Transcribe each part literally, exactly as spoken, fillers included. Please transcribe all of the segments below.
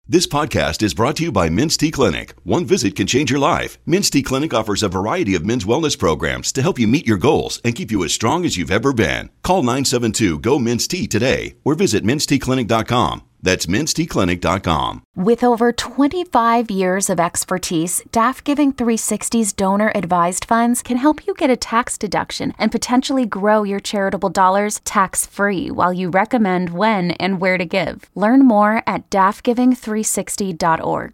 This podcast is brought to you by Men's T Clinic. One visit can change your life. Men's T Clinic offers a variety of men's wellness programs to help you meet your goals and keep you as strong as you've ever been. Call nine seven two, G O, Men's T today or visit mens t clinic dot com. That's mens t clinic dot com. With over twenty-five years of expertise, D A F Giving three sixty's donor-advised funds can help you get a tax deduction and potentially grow your charitable dollars tax-free while you recommend when and where to give. Learn more at d a f giving three sixty dot org.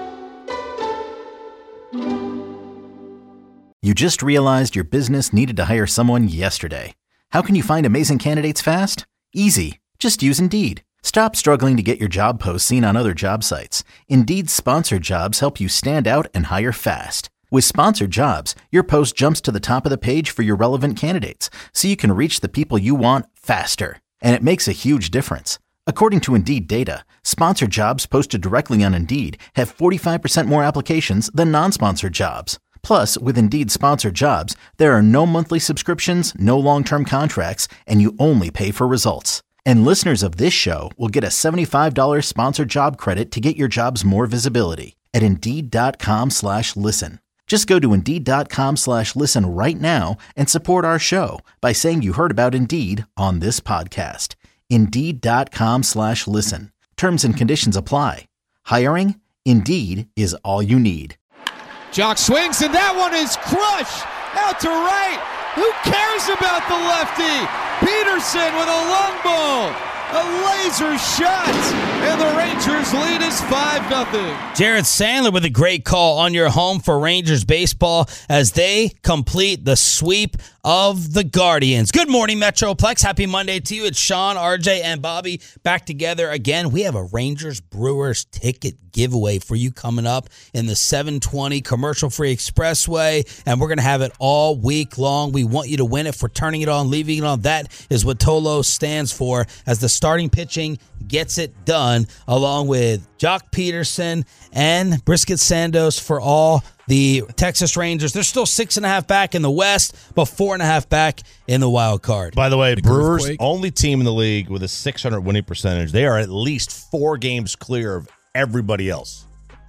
You just realized your business needed to hire someone yesterday. How can you find amazing candidates fast? Easy. Just use Indeed. Stop struggling to get your job posts seen on other job sites. Indeed's sponsored jobs help you stand out and hire fast. With sponsored jobs, your post jumps to the top of the page for your relevant candidates, so you can reach the people you want faster. And it makes a huge difference. According to Indeed data, sponsored jobs posted directly on Indeed have forty-five percent more applications than non-sponsored jobs. Plus, with Indeed sponsored jobs, there are no monthly subscriptions, no long-term contracts, and you only pay for results. And listeners of this show will get a seventy-five dollars sponsored job credit to get your jobs more visibility at Indeed.com slash listen. Just go to Indeed.com slash listen right now and support our show by saying you heard about Indeed on this podcast. Indeed.com slash listen. Terms and conditions apply. Hiring? Indeed is all you need. Jock swings, and that one is crushed out to right. Who cares about the lefty? Peterson with a long ball, a laser shot, and the Rangers lead is five nothing. Jared Sandler with a great call on your home for Rangers baseball as they complete the sweep of the Guardians. Good morning, Metroplex. Happy Monday to you. It's Sean, R J, and Bobby back together again. We have a Rangers Brewers ticket giveaway for you coming up in the seven twenty commercial-free expressway, and we're going to have it all week long. We want you to win it for turning it on, leaving it on. That is what Tolo stands for, as the starting pitching gets it done, along with Jock Peterson and Brisket Sandos for all the Texas Rangers. They're still six and a half back in the West, but four and a half back in the wild card. By the way, the Brewers, Groovquake. only team in the league with a six hundred winning percentage. They are at least four games clear of everybody else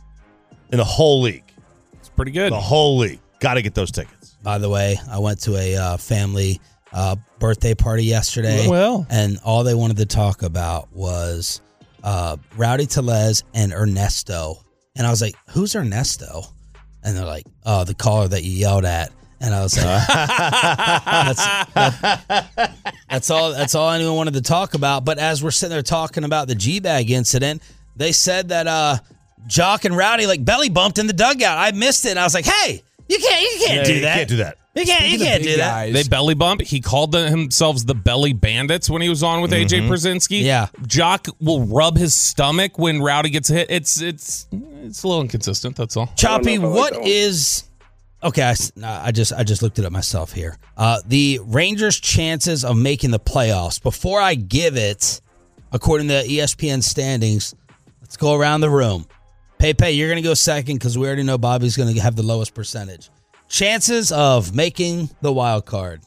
in the whole league. It's pretty good. The whole league. Got to get those tickets. By the way, I went to a uh, family uh, birthday party yesterday. Well. And all they wanted to talk about was uh, Rowdy Tellez and Ernesto. And I was like, who's Ernesto? And they're like, oh, the caller that you yelled at. And I was like, that's, that, that's all That's all anyone wanted to talk about. But as we're sitting there talking about the G-Bag incident, they said that uh, Jock and Rowdy like belly bumped in the dugout. I missed it. And I was like, hey, you can't, you can't Yeah, do you that. can't do that. You can't, you can't do that. They belly bump. He called them, themselves the Belly Bandits when he was on with A J Przinsky. Yeah. Jock will rub his stomach when Rowdy gets hit. It's it's it's a little inconsistent. That's all. Choppy, what is okay? I, s- nah, I just I just looked it up myself here. Uh, the Rangers' chances of making the playoffs. Before I give it, according to E S P N standings, let's go around the room. Pepe, you're going to go second because we already know Bobby's going to have the lowest percentage. Chances of making the wild card.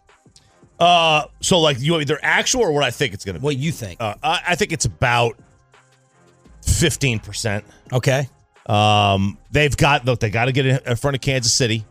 Uh, so like you either actual or what I think it's going to be. What you think? Uh, I, I think it's about fifteen percent. Okay. Um, they've got look. They got to get in front of Kansas City.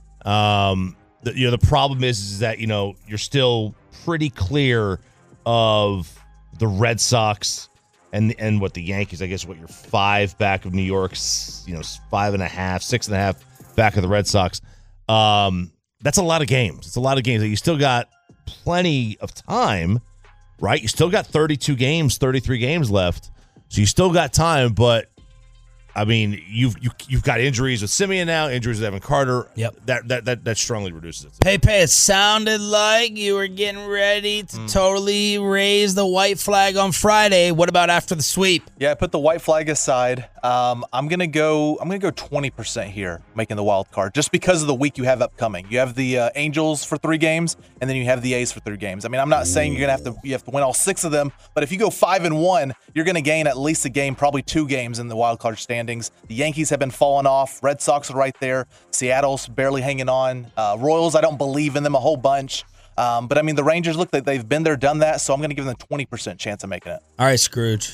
Um, the, you know the problem is, is that you know you're still pretty clear of the Red Sox and and what the Yankees. I guess what you're five back of New York's. You know five and a half, six and a half back of the Red Sox. Um, that's a lot of games. It's a lot of games. You still got plenty of time, right? You still got thirty-two games, thirty-three games left. So you still got time, but I mean, you've you, you've got injuries with Simeon now, injuries with Evan Carter. Yep. That that that, that strongly reduces it. Pepe, it sounded like you were getting ready to mm. totally raise the white flag on Friday. What about after the sweep? Yeah, I put the white flag aside. Um, I'm gonna go. I'm gonna go twenty percent here, making the wild card, just because of the week you have upcoming. You have the uh, Angels for three games, and then you have the A's for three games. I mean, I'm not saying you're gonna have to. You have to win all six of them, but if you go five and one, you're gonna gain at least a game, probably two games in the wild card standings. The Yankees have been falling off. Red Sox are right there. Seattle's barely hanging on. Uh, Royals, I don't believe in them a whole bunch. Um, but I mean, the Rangers look like they've been there, done that. So I'm going to give them a twenty percent chance of making it. All right, Scrooge.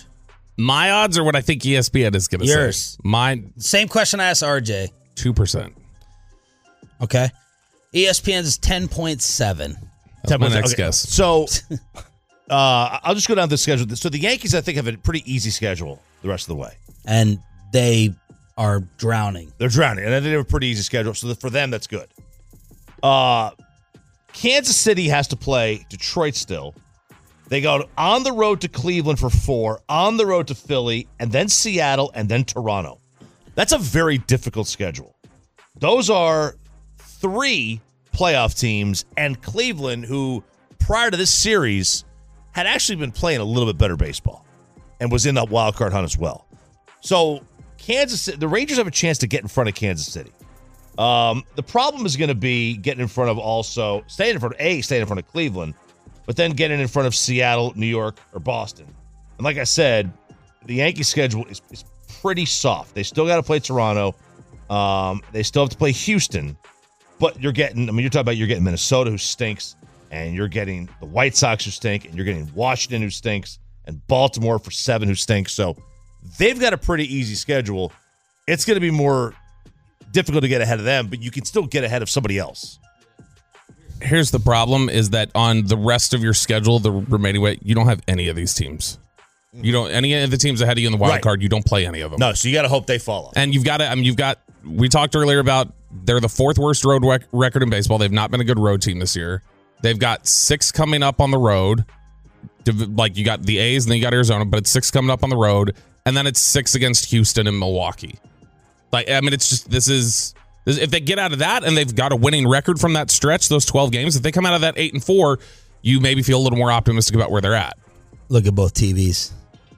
My odds are what I think E S P N is going to say. Yours. Mine. Same question I asked R J. two percent. Okay. E S P N's is ten point seven. That's my next okay. guess. So uh, I'll just go down the schedule. So the Yankees, I think, have a pretty easy schedule the rest of the way. And they are drowning. They're drowning. And they have a pretty easy schedule. So for them, that's good. Uh, Kansas City has to play Detroit still. They go on the road to Cleveland for four, on the road to Philly, and then Seattle, and then Toronto. That's a very difficult schedule. Those are three playoff teams, and Cleveland, who prior to this series had actually been playing a little bit better baseball and was in that wild card hunt as well. So Kansas, the Rangers have a chance to get in front of Kansas City. Um, the problem is going to be getting in front of also staying in front of a staying in front of Cleveland, but then getting in front of Seattle, New York, or Boston. And like I said, the Yankees schedule is, is pretty soft. They still got to play Toronto. Um, they still have to play Houston. But you're getting, I mean, you're talking about you're getting Minnesota, who stinks, and you're getting the White Sox, who stink, and you're getting Washington, who stinks, and Baltimore for seven, who stinks. So they've got a pretty easy schedule. It's going to be more difficult to get ahead of them, but you can still get ahead of somebody else. Here's the problem is that on the rest of your schedule, the remaining way, you don't have any of these teams. You don't, any of the teams ahead of you in the wild Right. card, you don't play any of them. No, so you got to hope they fall off. And you've got to, I mean, you've got, we talked earlier about they're the fourth worst road rec- record in baseball. They've not been a good road team this year. They've got six coming up on the road. Like you got the A's and then you got Arizona, but it's six coming up on the road. And then it's six against Houston and Milwaukee. Like, I mean, it's just, this is, this, if they get out of that and they've got a winning record from that stretch, those twelve games, if they come out of that eight and four, you maybe feel a little more optimistic about where they're at. Look at both T Vs.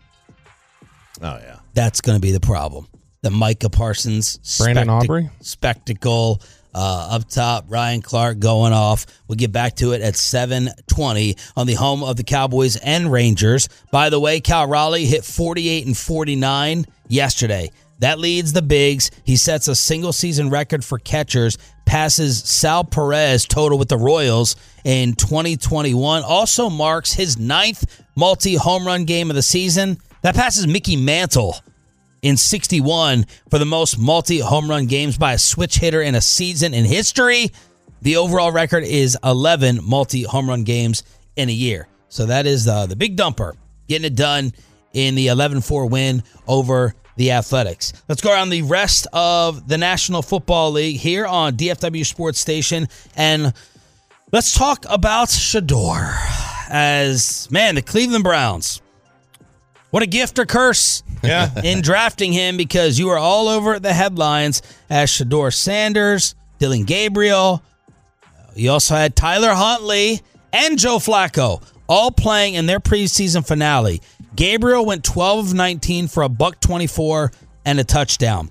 Oh, yeah. That's going to be the problem. The Micah Parsons Brandon spectac- Aubrey? spectacle uh, up top. Ryan Clark going off. We'll get back to it at seven twenty on the home of the Cowboys and Rangers. By the way, Cal Raleigh hit forty-eight and forty-nine yesterday. That leads the Bigs. He sets a single-season record for catchers, passes Sal Perez total with the Royals in twenty twenty-one. Also marks his ninth multi-home run game of the season. That passes Mickey Mantle in sixty-one for the most multi-home run games by a switch hitter in a season in history. The overall record is eleven multi-home run games in a year. So that is the, the big dumper, getting it done in the eleven four win over the Athletics. Let's go around the rest of the National Football League here on D F W Sports Station, and let's talk about Shedeur. As, man, the Cleveland Browns, what a gift or curse Yeah. in drafting him, because you were all over the headlines as Shedeur Sanders, Dylan Gabriel. You also had Tyler Huntley and Joe Flacco all playing in their preseason finale. Gabriel went twelve of nineteen for a buck twenty-four and a touchdown.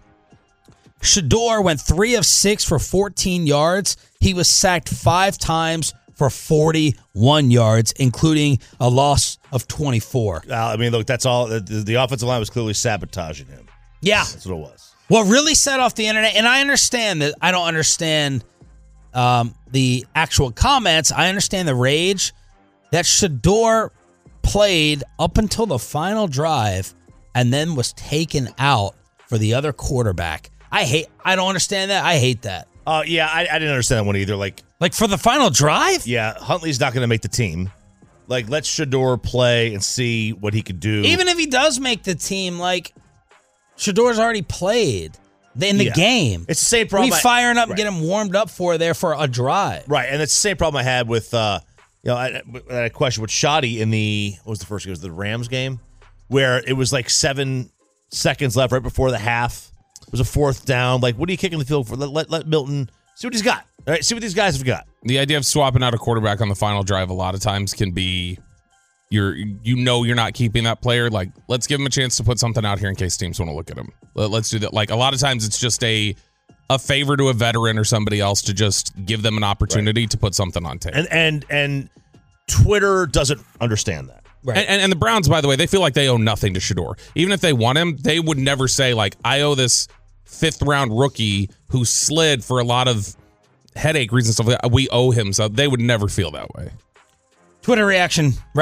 Shedeur went three of six for fourteen yards. He was sacked five times for forty-one yards, including a loss of twenty-four. Uh, I mean, look, that's all. The, the offensive line was clearly sabotaging him. Yeah. That's what it was. What really set off the internet, and I understand that I don't understand um, the actual comments. I understand the rage that Shedeur played up until the final drive and then was taken out for the other quarterback. I hate, I don't understand that. I hate that. Uh, yeah, I, I didn't understand that one either. Like, Like for the final drive? yeah, Huntley's not going to make the team. Like, let Shedeur play and see what he could do. Even if he does make the team, like, Shedeur's already played in the Yeah. game. It's the same problem. We I- firing up and right. get him warmed up for there for a drive. Right, and it's the same problem I had with, uh, you know, I, I had a question with Shoddy in the, what was the first game? It was the Rams game, where it was like seven seconds left right before the half. It was a fourth down. Like, what are you kicking the field for? Let, let, let Milton see what he's got. All right, see what these guys have got. The idea of swapping out a quarterback on the final drive a lot of times can be you're you know you're not keeping that player. Like, let's give him a chance to put something out here in case teams want to look at him. Let, let's do that. Like, a lot of times it's just a a favor to a veteran or somebody else to just give them an opportunity right. to put something on tape. And and and Twitter doesn't understand that. Right. And, and, and the Browns, by the way, they feel like they owe nothing to Shedeur. Even if they want him, they would never say, like, I owe this fifth round rookie who slid for a lot of headache reasons, stuff like that. We owe him. So they would never feel that way. Twitter reaction, Ralph?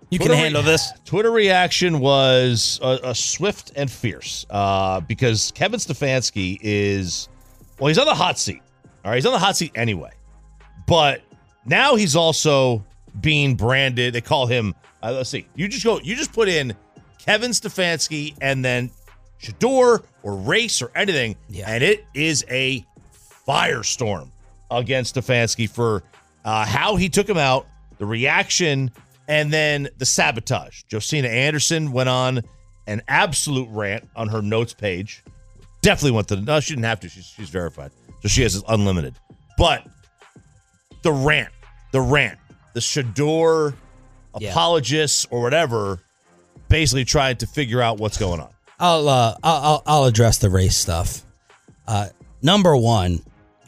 You Twitter can handle re- this. Twitter reaction was a, a swift and fierce uh, because Kevin Stefanski is, well, he's on the hot seat. All right, he's on the hot seat anyway. But now he's also being branded. They call him, uh, let's see, you just go, you just put in Kevin Stefanski and then Shedeur or race or anything, yeah. and it is a firestorm against Stefanski for uh, how he took him out, the reaction, and then the sabotage. Josina Anderson went on an absolute rant on her notes page. Definitely went to, no, she didn't have to. She's, she's verified. So she has unlimited. But the rant, the rant, the Shedeur yeah. apologists or whatever, basically trying to figure out what's going on. I'll uh, I'll, I'll I'll address the race stuff. Uh, number one,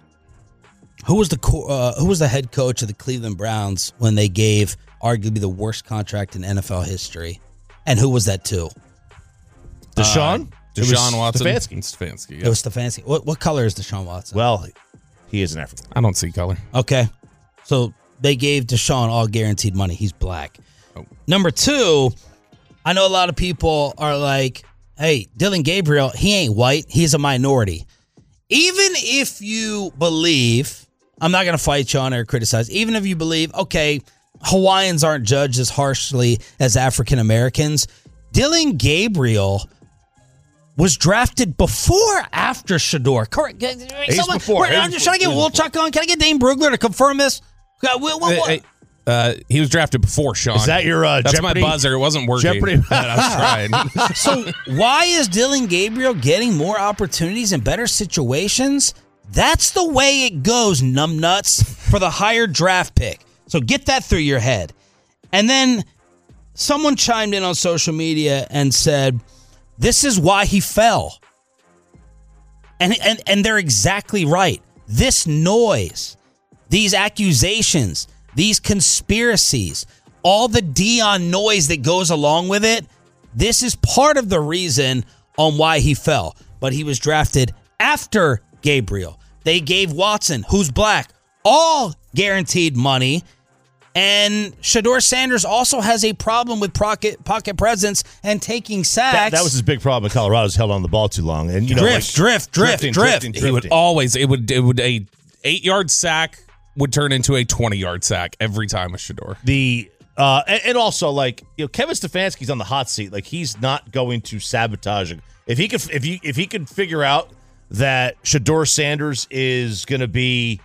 who was the co- uh, who was the head coach of the Cleveland Browns when they gave arguably the worst contract in N F L history, and who was that to? Deshaun, uh, Deshaun Watson, Stefanski. Stefanski. Yeah. It was Stefanski. What what color is Deshaun Watson? Well, he is an African. I don't see color. Okay, so they gave Deshaun all guaranteed money. He's black. Oh. Number two, I know a lot of people are like, hey, Dylan Gabriel, he ain't white. He's a minority. Even if you believe, I'm not going to fight you on it or criticize, even if you believe, okay, Hawaiians aren't judged as harshly as African Americans, Dylan Gabriel was drafted before or after Shedeur. Correct. He's before. Wait, I'm just trying to get Wolchuk on. Can I get Dane Brugler to confirm this? What, what, what? Hey, hey, uh, he was drafted before Sean. Is that your uh, That's Jeopardy? my buzzer. It wasn't working. Jeopardy. But I was trying. So why is Dylan Gabriel getting more opportunities in better situations? That's the way it goes, numbnuts, for the higher draft pick. So get that through your head. And then someone chimed in on social media and said, this is why he fell. And, and, and they're exactly right. This noise, these accusations, these conspiracies, all the Dion noise that goes along with it, this is part of the reason on why he fell. But he was drafted after Gabriel. They gave Watson, who's black, all guaranteed money. And Shedeur Sanders also has a problem with pocket pocket presence and taking sacks. That, that was his big problem in Colorado. Is held on the ball too long, and you know, drift, like, drift, drift, drifting, drift. drifting, He would drifting. always it would it would a eight yard sack would turn into a twenty yard sack every time with Shedeur. The uh, and, and also like you know, Kevin Stefanski's on the hot seat. Like he's not going to sabotage him. If he could, if you if he could figure out that Shedeur Sanders is going to be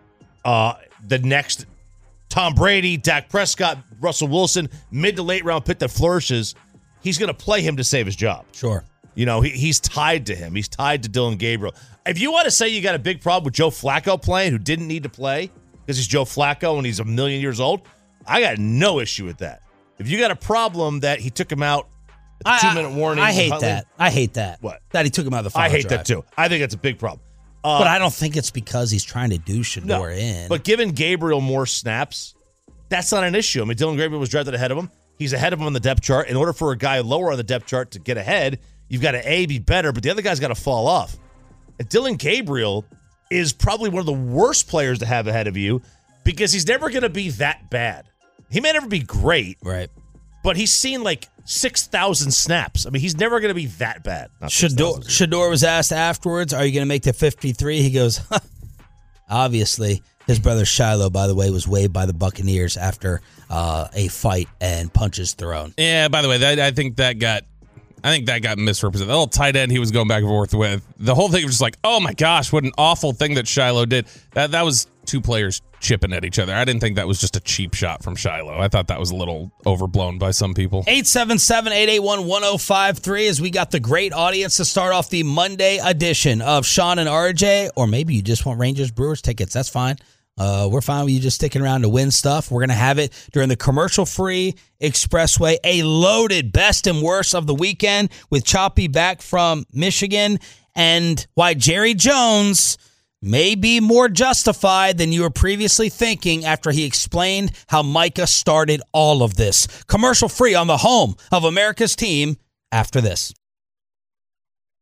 uh, the next Tom Brady, Dak Prescott, Russell Wilson, mid to late round pick that flourishes, he's going to play him to save his job. Sure. You know, he, he's tied to him. He's tied to Dylan Gabriel. If you want to say you got a big problem with Joe Flacco playing, who didn't need to play because he's Joe Flacco and he's a million years old, I got no issue with that. If you got a problem that he took him out at the two-minute warning. I hate Huntley, that. I hate that. What? That he took him out of the final I hate drive. that too. I think that's a big problem. Uh, But I don't think it's because he's trying to do Shedeur no, in. But giving Gabriel more snaps, that's not an issue. I mean, Dylan Gabriel was drafted ahead of him. He's ahead of him on the depth chart. In order for a guy lower on the depth chart to get ahead, you've got to, A, be better, but the other guy's got to fall off. And Dylan Gabriel is probably one of the worst players to have ahead of you because he's never going to be that bad. He may never be great, right? But he's seen like six thousand snaps. I mean, he's never going to be that bad. Shedeur, Shedeur was asked afterwards, are you going to make the fifty-three? He goes, huh. Obviously. His brother Shiloh, by the way, was waived by the Buccaneers after uh, a fight and punches thrown. Yeah, by the way, that, I think that got I think that got misrepresented. The little tight end he was going back and forth with. The whole thing was just like, oh my gosh, what an awful thing that Shiloh did. That that was two players chipping at each other. I didn't think that was just a cheap shot from Shiloh. I thought that was a little overblown by some people. eight seven seven, eight eight one, one oh five three as we got the great audience to start off the Monday edition of Sean and R J, or maybe you just want Rangers Brewers tickets. That's fine. Uh, we're fine with you just sticking around to win stuff. We're going to have it during the commercial-free Expressway, a loaded best and worst of the weekend with Choppy back from Michigan, and why Jerry Jones may be more justified than you were previously thinking after he explained how Micah started all of this. Commercial-free on the home of America's team after this.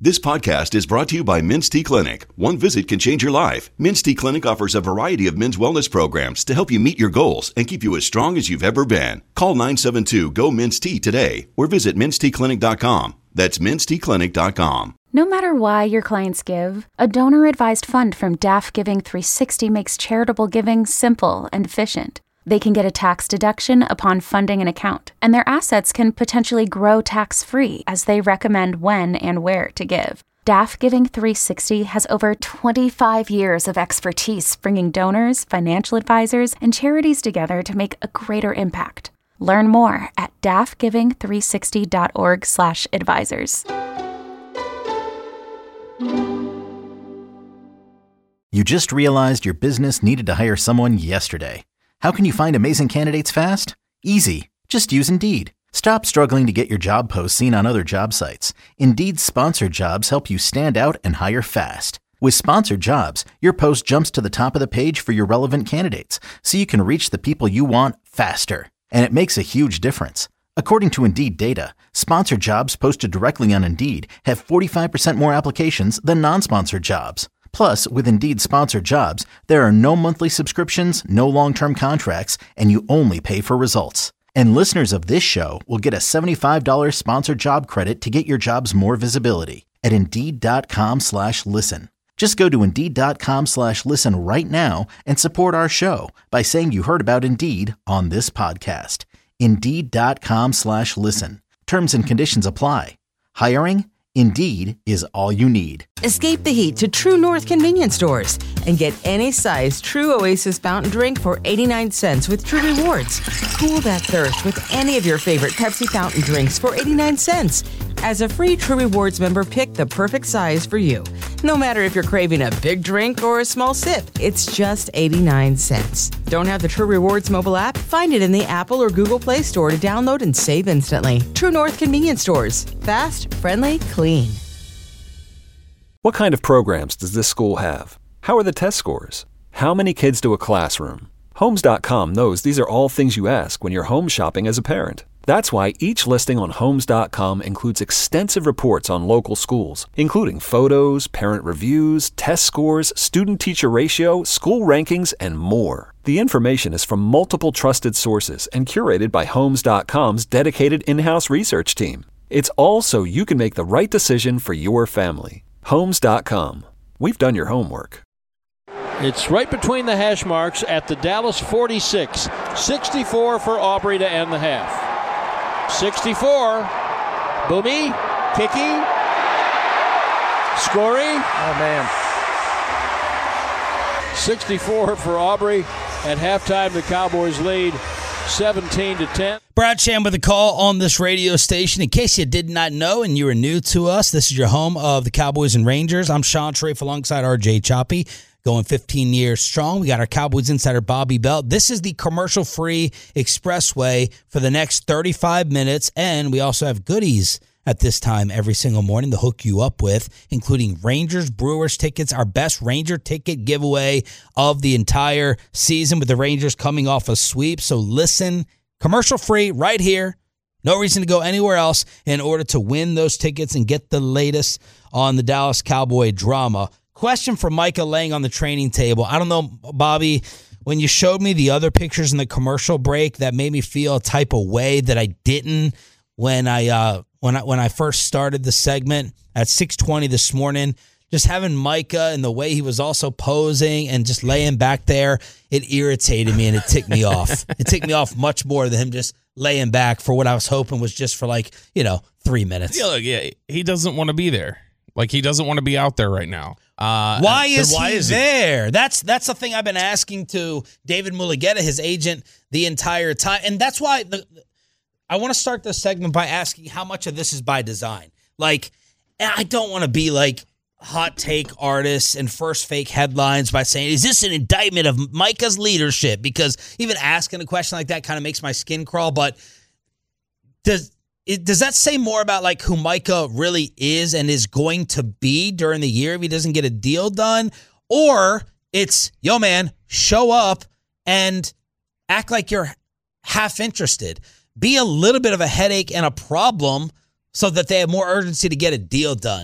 This podcast is brought to you by Men's T Clinic. One visit can change your life. Men's T Clinic offers a variety of men's wellness programs to help you meet your goals and keep you as strong as you've ever been. Call nine seven two, G O, M E N S T today or visit mens t clinic dot com. That's mens t clinic dot com. No matter why your clients give, a donor-advised fund from D A F Giving three sixty makes charitable giving simple and efficient. They can get a tax deduction upon funding an account, and their assets can potentially grow tax-free as they recommend when and where to give. D A F Giving three sixty has over twenty-five years of expertise bringing donors, financial advisors, and charities together to make a greater impact. Learn more at d a f giving three sixty dot org slash advisors. You just realized your business needed to hire someone yesterday. How can you find amazing candidates fast? Easy. Just use Indeed. Stop struggling to get your job posts seen on other job sites. Indeed's sponsored jobs help you stand out and hire fast. With sponsored jobs, your post jumps to the top of the page for your relevant candidates, so you can reach the people you want faster. And it makes a huge difference. According to Indeed data, sponsored jobs posted directly on Indeed have forty-five percent more applications than non-sponsored jobs. Plus, with Indeed sponsored jobs, there are no monthly subscriptions, no long-term contracts, and you only pay for results. And listeners of this show will get a seventy-five dollars sponsored job credit to get your jobs more visibility at Indeed.com slash listen. Just go to Indeed.com slash listen right now and support our show by saying you heard about Indeed on this podcast. Indeed.com slash listen. Terms and conditions apply. Hiring? Indeed is all you need. Escape the heat to True North convenience stores and get any size True Oasis fountain drink for eighty-nine cents with True Rewards. Cool that thirst with any of your favorite Pepsi fountain drinks for eighty-nine cents. As a free True Rewards member, pick the perfect size for you. No matter if you're craving a big drink or a small sip, it's just eighty-nine cents. Don't have the True Rewards mobile app? Find it in the Apple or Google Play Store to download and save instantly. True North convenience stores. Fast, friendly, clean. What kind of programs does this school have? How are the test scores? How many kids do a classroom? Homes dot com knows these are all things you ask when you're home shopping as a parent. That's why each listing on Homes dot com includes extensive reports on local schools, including photos, parent reviews, test scores, student-teacher ratio, school rankings, and more. The information is from multiple trusted sources and curated by Homes dot com's dedicated in-house research team. It's all so you can make the right decision for your family. Homes dot com. We've done your homework. It's right between the hash marks at the Dallas forty-six. sixty-four for Aubrey to end the half. sixty-four. Boomy. Kicking. Scoring. Oh, man. sixty-four for Aubrey. At halftime, the Cowboys lead seventeen to ten. Brad Sham with a call on this radio station. In case you did not know and you are new to us, this is your home of the Cowboys and Rangers. I'm Sean Sharif alongside R J Choppy, going fifteen years strong. We got our Cowboys insider Bobby Belt. This is the commercial-free expressway for the next thirty-five minutes, and we also have goodies at this time every single morning to hook you up with, including Rangers Brewers tickets, our best Ranger ticket giveaway of the entire season with the Rangers coming off a sweep. So listen, commercial free right here. No reason to go anywhere else in order to win those tickets and get the latest on the Dallas Cowboy drama. Question for Micah laying on the training table. I don't know, Bobby, when you showed me the other pictures in the commercial break that made me feel a type of way that I didn't when I uh, when I when I first started the segment at six twenty this morning. Just having Micah and the way he was also posing and just laying back there, it irritated me and it ticked me off. It ticked me off much more than him just laying back for what I was hoping was just for like, you know, three minutes. Yeah, look, yeah, he doesn't want to be there. Like, he doesn't want to be out there right now. Uh, why is why he is there? He? That's that's the thing I've been asking to David Mulugheta, his agent, the entire time. And that's why the, I want to start this segment by asking how much of this is by design. Like, I don't want to be like hot take artists and first fake headlines by saying, is this an indictment of Micah's leadership? Because even asking a question like that kind of makes my skin crawl. But does it, does that say more about like who Micah really is and is going to be during the year if he doesn't get a deal done? Or it's, yo, man, show up and act like you're half interested. Be a little bit of a headache and a problem so that they have more urgency to get a deal done.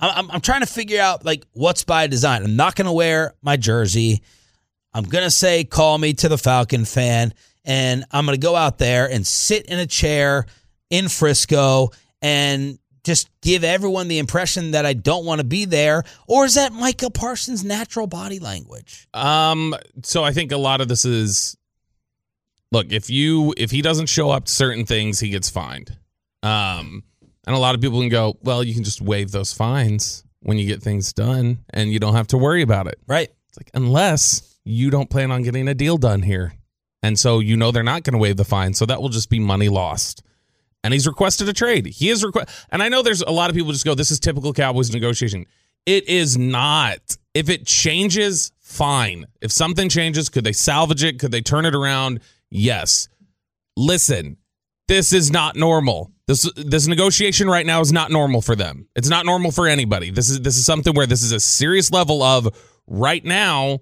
I'm, I'm trying to figure out like what's by design. I'm not going to wear my jersey. I'm going to say, call me to the Falcon fan, and I'm going to go out there and sit in a chair in Frisco and just give everyone the impression that I don't want to be there? Or is that Micah Parsons' natural body language? Um, so I think a lot of this is, look, if you if he doesn't show up to certain things, he gets fined. Um, and a lot of people can go, well, you can just waive those fines when you get things done, and you don't have to worry about it. Right. It's like, unless you don't plan on getting a deal done here. And so you know they're not going to waive the fine, so that will just be money lost. And he's requested a trade. He is request, and I know there's a lot of people just go, this is typical Cowboys negotiation. It is not. If it changes, fine. If something changes, could they salvage it? Could they turn it around? Yes. Listen, this is not normal. This this negotiation right now is not normal for them. It's not normal for anybody. This is this is something where this is a serious level of right now.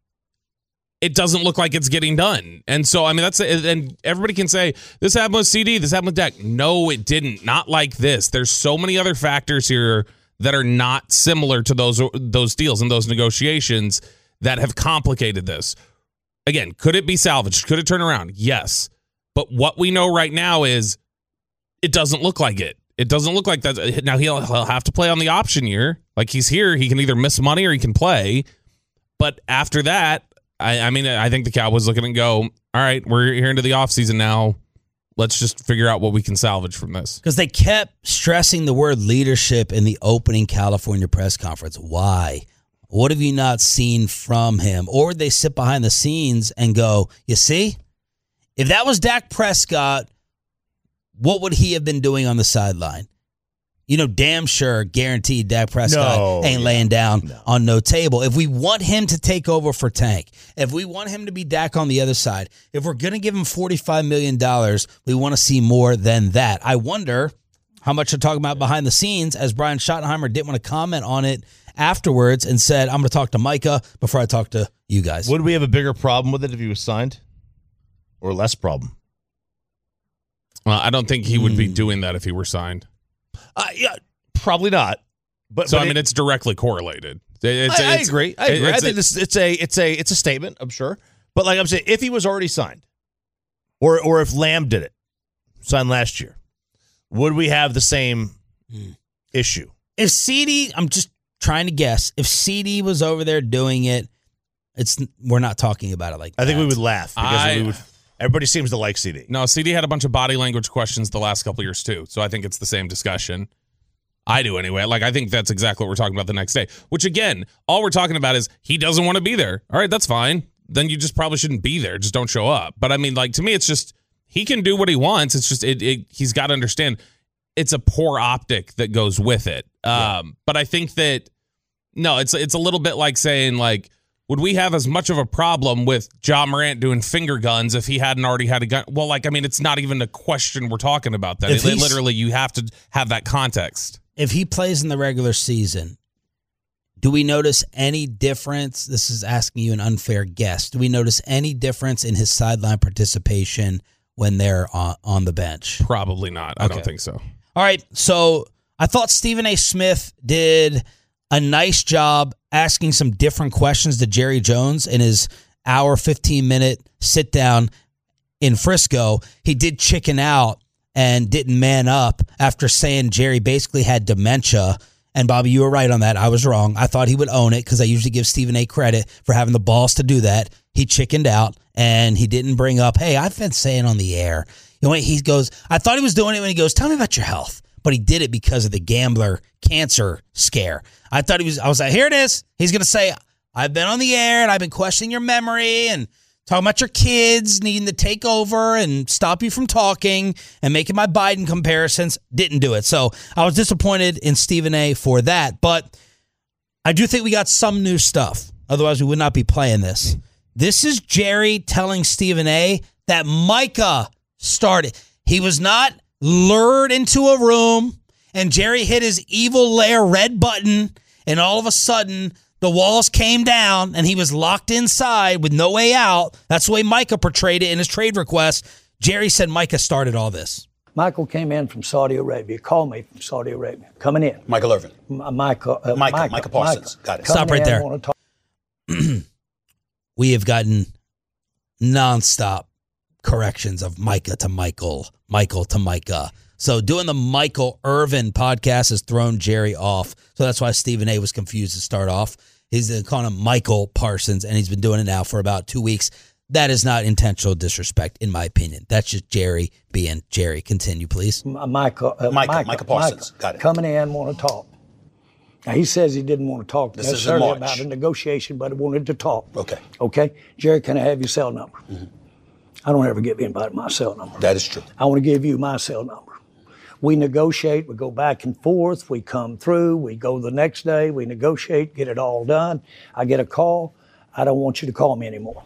It doesn't look like it's getting done. And so, I mean, that's, and everybody can say, this happened with C D, this happened with Dak. No, it didn't. Not like this. There's so many other factors here that are not similar to those, those deals and those negotiations that have complicated this. Again, could it be salvaged? Could it turn around? Yes. But what we know right now is it doesn't look like it. It doesn't look like that. Now, he'll, he'll have to play on the option year. Like, he's here. He can either miss money or he can play. But after that, I, I mean, I think the Cowboys look at it and go, all right, we're here into the offseason now. Let's just figure out what we can salvage from this. Because they kept stressing the word leadership in the opening California press conference. Why? What have you not seen from him? Or would they sit behind the scenes and go, you see, if that was Dak Prescott, what would he have been doing on the sideline? You know, damn sure, guaranteed Dak Prescott No, ain't yeah, laying down no. on no table. If we want him to take over for Tank, if we want him to be Dak on the other side, if we're going to give him forty-five million dollars, we want to see more than that. I wonder how much they're talking about behind the scenes, as Brian Schottenheimer didn't want to comment on it afterwards and said, I'm going to talk to Micah before I talk to you guys. Would we have a bigger problem with it if he was signed? Or less problem? Well, I don't think he would be Hmm. doing that if he were signed. Uh, yeah, probably not. But So, but I mean, it- it's directly correlated. It's, I, I it's- agree. I agree. I it's- think this it's a it's a it's a statement. I'm sure. But like I'm saying, if he was already signed, or or if Lamb did it, signed last year, would we have the same issue? If C D, I'm just trying to guess, if C D was over there doing it, it's we're not talking about it like that. I think we would laugh because I- we would. Everybody seems to like C D. No, C D had a bunch of body language questions the last couple years too, so I think it's the same discussion. I do anyway. Like, I think that's exactly what we're talking about the next day. Which, again, all we're talking about is he doesn't want to be there. All right, that's fine. Then you just probably shouldn't be there. Just don't show up. But I mean, like, to me, it's just he can do what he wants. It's just it, it he's got to understand it's a poor optic that goes with it. Yeah. Um, but I think that no, it's it's a little bit like saying, like, would we have as much of a problem with Ja Morant doing finger guns if he hadn't already had a gun? Well, like, I mean, it's not even a question we're talking about. That If it, he's- literally, you have to have that context. If he plays in the regular season, do we notice any difference? This is asking you an unfair guess. Do we notice any difference in his sideline participation when they're on, on the bench? Probably not. I Okay. don't think so. All right, so I thought Stephen A. Smith did a nice job asking some different questions to Jerry Jones in his hour, fifteen-minute sit-down in Frisco. He did chicken out and didn't man up after saying Jerry basically had dementia. And, Bobby, you were right on that. I was wrong. I thought he would own it because I usually give Stephen A. credit for having the balls to do that. He chickened out, and he didn't bring up, hey, I've been saying on the air. You know, he goes, I thought he was doing it when he goes, tell me about your health. But he did it because of the gambler cancer scare. I thought he was, I was like, here it is. He's going to say, I've been on the air, and I've been questioning your memory and talking about your kids needing to take over and stop you from talking and making my Biden comparisons. Didn't do it. So I was disappointed in Stephen A. for that. But I do think we got some new stuff. Otherwise, we would not be playing this. This is Jerry telling Stephen A. that Micah started. He was not lured into a room, and Jerry hit his evil lair red button, and all of a sudden the walls came down, and he was locked inside with no way out. That's the way Micah portrayed it in his trade request. Jerry said Micah started all this. Michael came in from Saudi Arabia. Called me from Saudi Arabia. Coming in. Michael Irvin. M- Michael. Uh, Micah, Micah. Micah Parsons. Micah. Got it. Stop right there. Talk- We have gotten nonstop corrections of Micah to Michael, Michael to Micah. So doing the Michael Irvin podcast has thrown Jerry off. So that's why Stephen A. was confused to start off. He's calling him Michael Parsons, and he's been doing it now for about two weeks. That is not intentional disrespect, in my opinion. That's just Jerry being Jerry. Continue, please. M- Michael. Uh, Micah, Micah. Micah Parsons. Micah. Got it. Coming in, want to talk. Now, he says he didn't want to talk This is in necessarily March. about a negotiation, but he wanted to talk. Okay. Okay? Jerry, can I have your cell number? Mm-hmm. I don't ever give anybody my cell number. That is true. I want to give you my cell number. We negotiate, we go back and forth, we come through, we go the next day, we negotiate, get it all done. I get a call. I don't want you to call me anymore.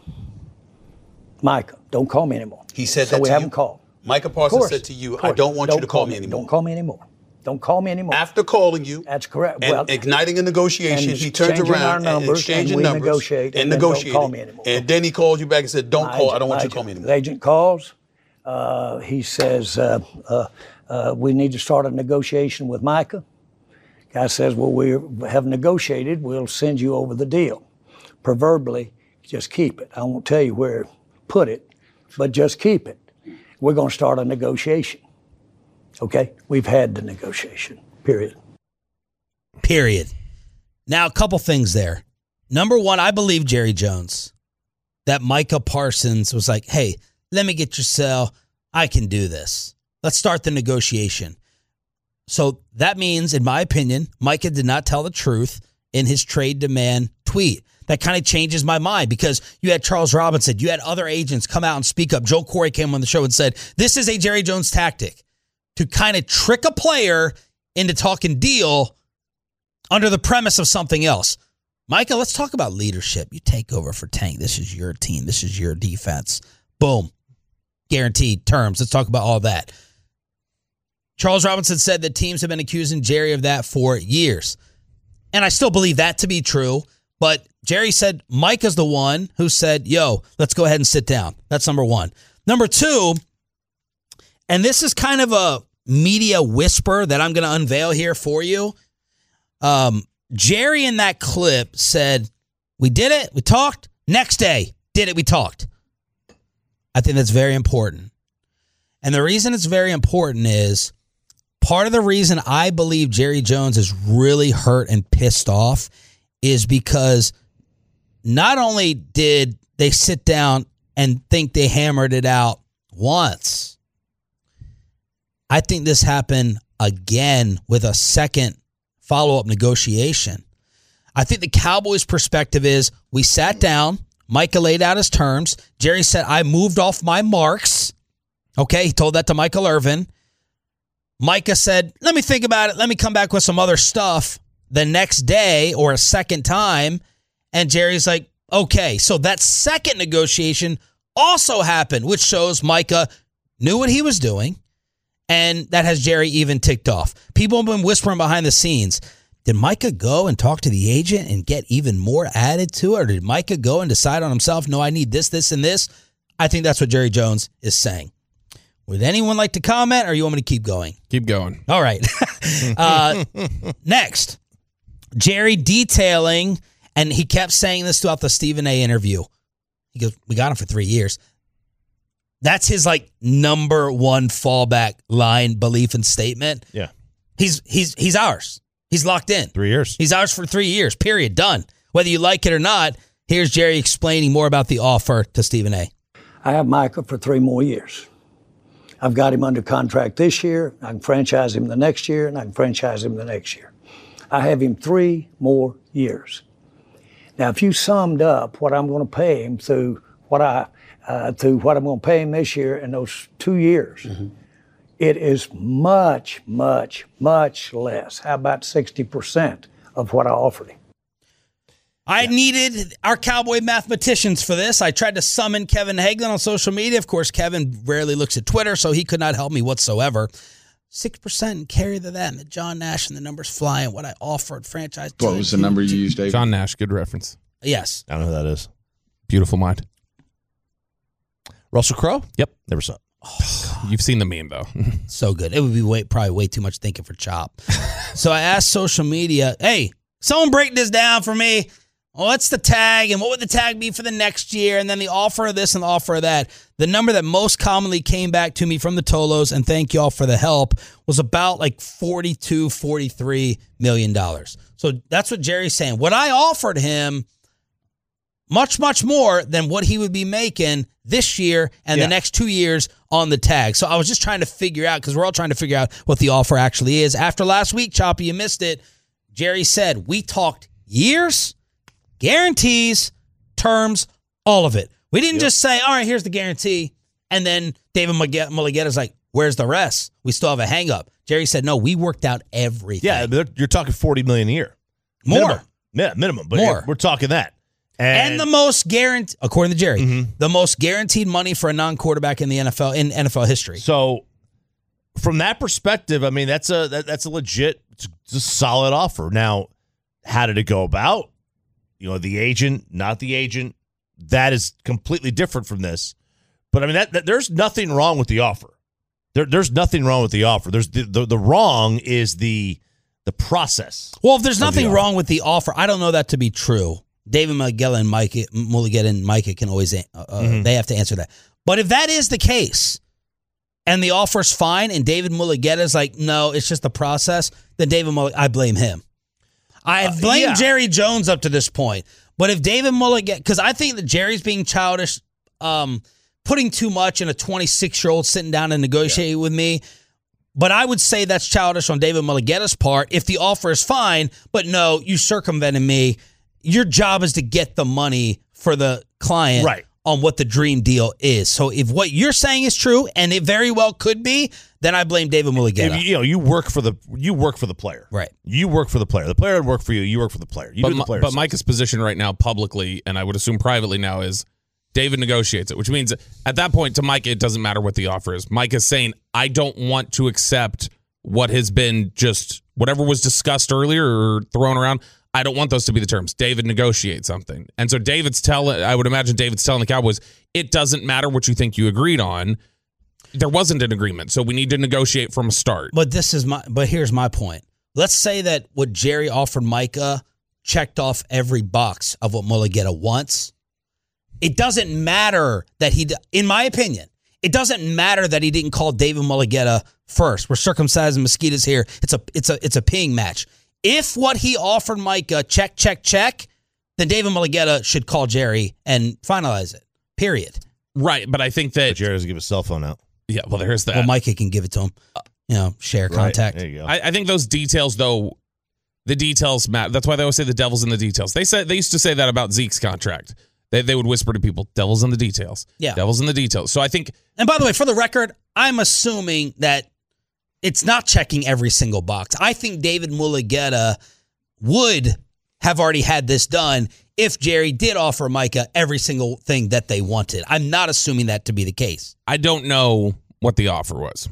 Micah, don't call me anymore. He said so that we to haven't you? called. Micah Parsons said to you, I don't want you to call me anymore. Don't call me anymore. Don't call me anymore. After calling you. That's correct. And well, igniting a negotiation, and he turns changing around our numbers, and exchanging and we numbers negotiate, and and then don't negotiating. call me anymore. And then he called you back and said, don't My call. agent- I don't want my you to call me agent- anymore. The agent calls. Uh, he says, uh, uh, uh, we need to start a negotiation with Micah. Guy says, well, we have negotiated. We'll send you over the deal. Proverbially, just keep it. I won't tell you where to put it, but just keep it. We're going to start a negotiation. Okay? We've had the negotiation, period. Period. Now, a couple things there. Number one, I believe Jerry Jones, that Micah Parsons was like, hey, let me get your cell. I can do this. Let's start the negotiation. So that means, in my opinion, Micah did not tell the truth in his trade demand tweet. That kind of changes my mind because you had Charles Robinson, you had other agents come out and speak up. Joe Corey came on the show and said, this is a Jerry Jones tactic to kind of trick a player into talking deal under the premise of something else. Micah, let's talk about leadership. You take over for Tank. This is your team. This is your defense. Boom. Guaranteed terms. Let's talk about all that. Charles Robinson said that teams have been accusing Jerry of that for years. And I still believe that to be true. But Jerry said Micah's the one who said, yo, let's go ahead and sit down. That's number one. Number two, and this is kind of a media whisper that I'm going to unveil here for you. Um, Jerry in that clip said, we did it, we talked. Next day, did it, we talked. I think that's very important. And the reason it's very important is part of the reason I believe Jerry Jones is really hurt and pissed off is because not only did they sit down and think they hammered it out once, I think this happened again with a second follow-up negotiation. I think the Cowboys' perspective is we sat down, Micah laid out his terms. Jerry said, I moved off my marks. Okay, he told that to Michael Irvin. Micah said, let me think about it. Let me come back with some other stuff the next day or a second time. And Jerry's like, okay. So that second negotiation also happened, which shows Micah knew what he was doing. And that has Jerry even ticked off. People have been whispering behind the scenes. Did Micah go and talk to the agent and get even more added to it? Or did Micah go and decide on himself, no, I need this, this, and this? I think that's what Jerry Jones is saying. Would anyone like to comment, or you want me to keep going? Keep going. All right. uh, next, Jerry detailing, and he kept saying this throughout the Stephen A. interview. He goes, we got him for three years. That's his like number one fallback line, belief, and statement. Yeah. He's he's he's ours. He's locked in. Three years. He's ours for three years, period. Done. Whether you like it or not, here's Jerry explaining more about the offer to Stephen A. I have Micah for three more years. I've got him under contract this year. I can franchise him the next year, and I can franchise him the next year. I have him three more years. Now, if you summed up what I'm going to pay him through what I uh, through what I'm going to pay him this year and those two years, mm-hmm. it is much, much, much less. How about sixty percent of what I offered him? I yeah. needed our Cowboy mathematicians for this. I tried to summon Kevin Hagelin on social media. Of course, Kevin rarely looks at Twitter, so he could not help me whatsoever. six percent and carry to that, and John Nash and the numbers flying. What I offered, franchise. What was the number you used, Dave? John Nash, good reference. Yes. I don't know who that is. Beautiful mind. Russell Crowe? Yep. Never saw it. Oh, You've seen the meme, though. So good. It would be way, probably way too much thinking for Chop. So I asked social media, hey, someone break this down for me. What's the tag, and what would the tag be for the next year, and then the offer of this and the offer of that. The number that most commonly came back to me from the Tolos, and thank y'all for the help, was about like forty-two, forty-three million dollars. So that's what Jerry's saying. What I offered him, much, much more than what he would be making this year and Yeah. the next two years on the tag. So I was just trying to figure out, because we're all trying to figure out what the offer actually is. After last week, Choppy, you missed it. Jerry said, we talked years, guarantees, terms, all of it. We didn't Yep. just say, all right, here's the guarantee. And then David Mulugheta's like, where's the rest? We still have a hang up. Jerry said, no, we worked out everything. Yeah, but you're talking forty million dollars a year. More. Minimum. Yeah, minimum. But More. We're talking that. And, And, the most guaranteed, according to Jerry, Mhm. the most guaranteed money for a non-quarterback in the N F L, in N F L history. So from that perspective, I mean, that's a that, that's a legit, it's a solid offer. Now, how did it go about? You know, the agent, not the agent, that is completely different from this. But I mean, that, that there's nothing wrong with the offer. There, there's nothing wrong with the offer. There's the, the the wrong is the the process. Well, if there's of the nothing offer. wrong with the offer, I don't know that to be true. David Mulugheta and Mike, Mulugheta and Micah can always, uh, Mhm. they have to answer that. But if that is the case, and the offer's fine, and David Mulugheta is like, no, it's just the process, then David Mulugheta, I blame him. I have blamed yeah. Jerry Jones up to this point. But if David Mulugheta, because I think that Jerry's being childish, um, putting too much in a twenty-six-year-old sitting down and negotiating with me. But I would say that's childish on David Mulugheta's part if the offer is fine, but no, you circumvented me. Your job is to get the money for the client Right. on what the dream deal is. So if what you're saying is true, and it very well could be, then I blame David Mulugheta. If you, you know, you work for the you work for the player. Right. You work for the player. The player would work for you. You work for the player. You But, do the Mi- player. but Micah's position right now publicly, and I would assume privately now, is David negotiates it, which means at that point to Micah, it doesn't matter what the offer is. Micah's saying, I don't want to accept what has been just whatever was discussed earlier or thrown around. I don't want those to be the terms. David negotiates something. And so David's telling, I would imagine David's telling the Cowboys, it doesn't matter what you think you agreed on. There wasn't an agreement, so we need to negotiate from a start. But this is my. But here's my point. Let's say that what Jerry offered Micah checked off every box of what Mulugheta wants. It doesn't matter that he, in my opinion, it doesn't matter that he didn't call David Mulugheta first. We're circumcising mosquitoes here. It's a it's a it's a peeing match. If what he offered Micah check check check, then David Mulugheta should call Jerry and finalize it. Period. Right, but I think that Jerry doesn't give his cell phone out. Yeah, well, there's that. Well, Micah can give it to him. You know, share contact. Right, there you go. I, I think those details, though, the details matter. That's why they always say the devil's in the details. They said they used to say that about Zeke's contract. They they would whisper to people, "Devil's in the details." Yeah, devil's in the details. So I think. And by the way, for the record, I'm assuming that it's not checking every single box. I think David Mulugheta would have already had this done if Jerry did offer Micah every single thing that they wanted. I'm not assuming that to be the case. I don't know what the offer was.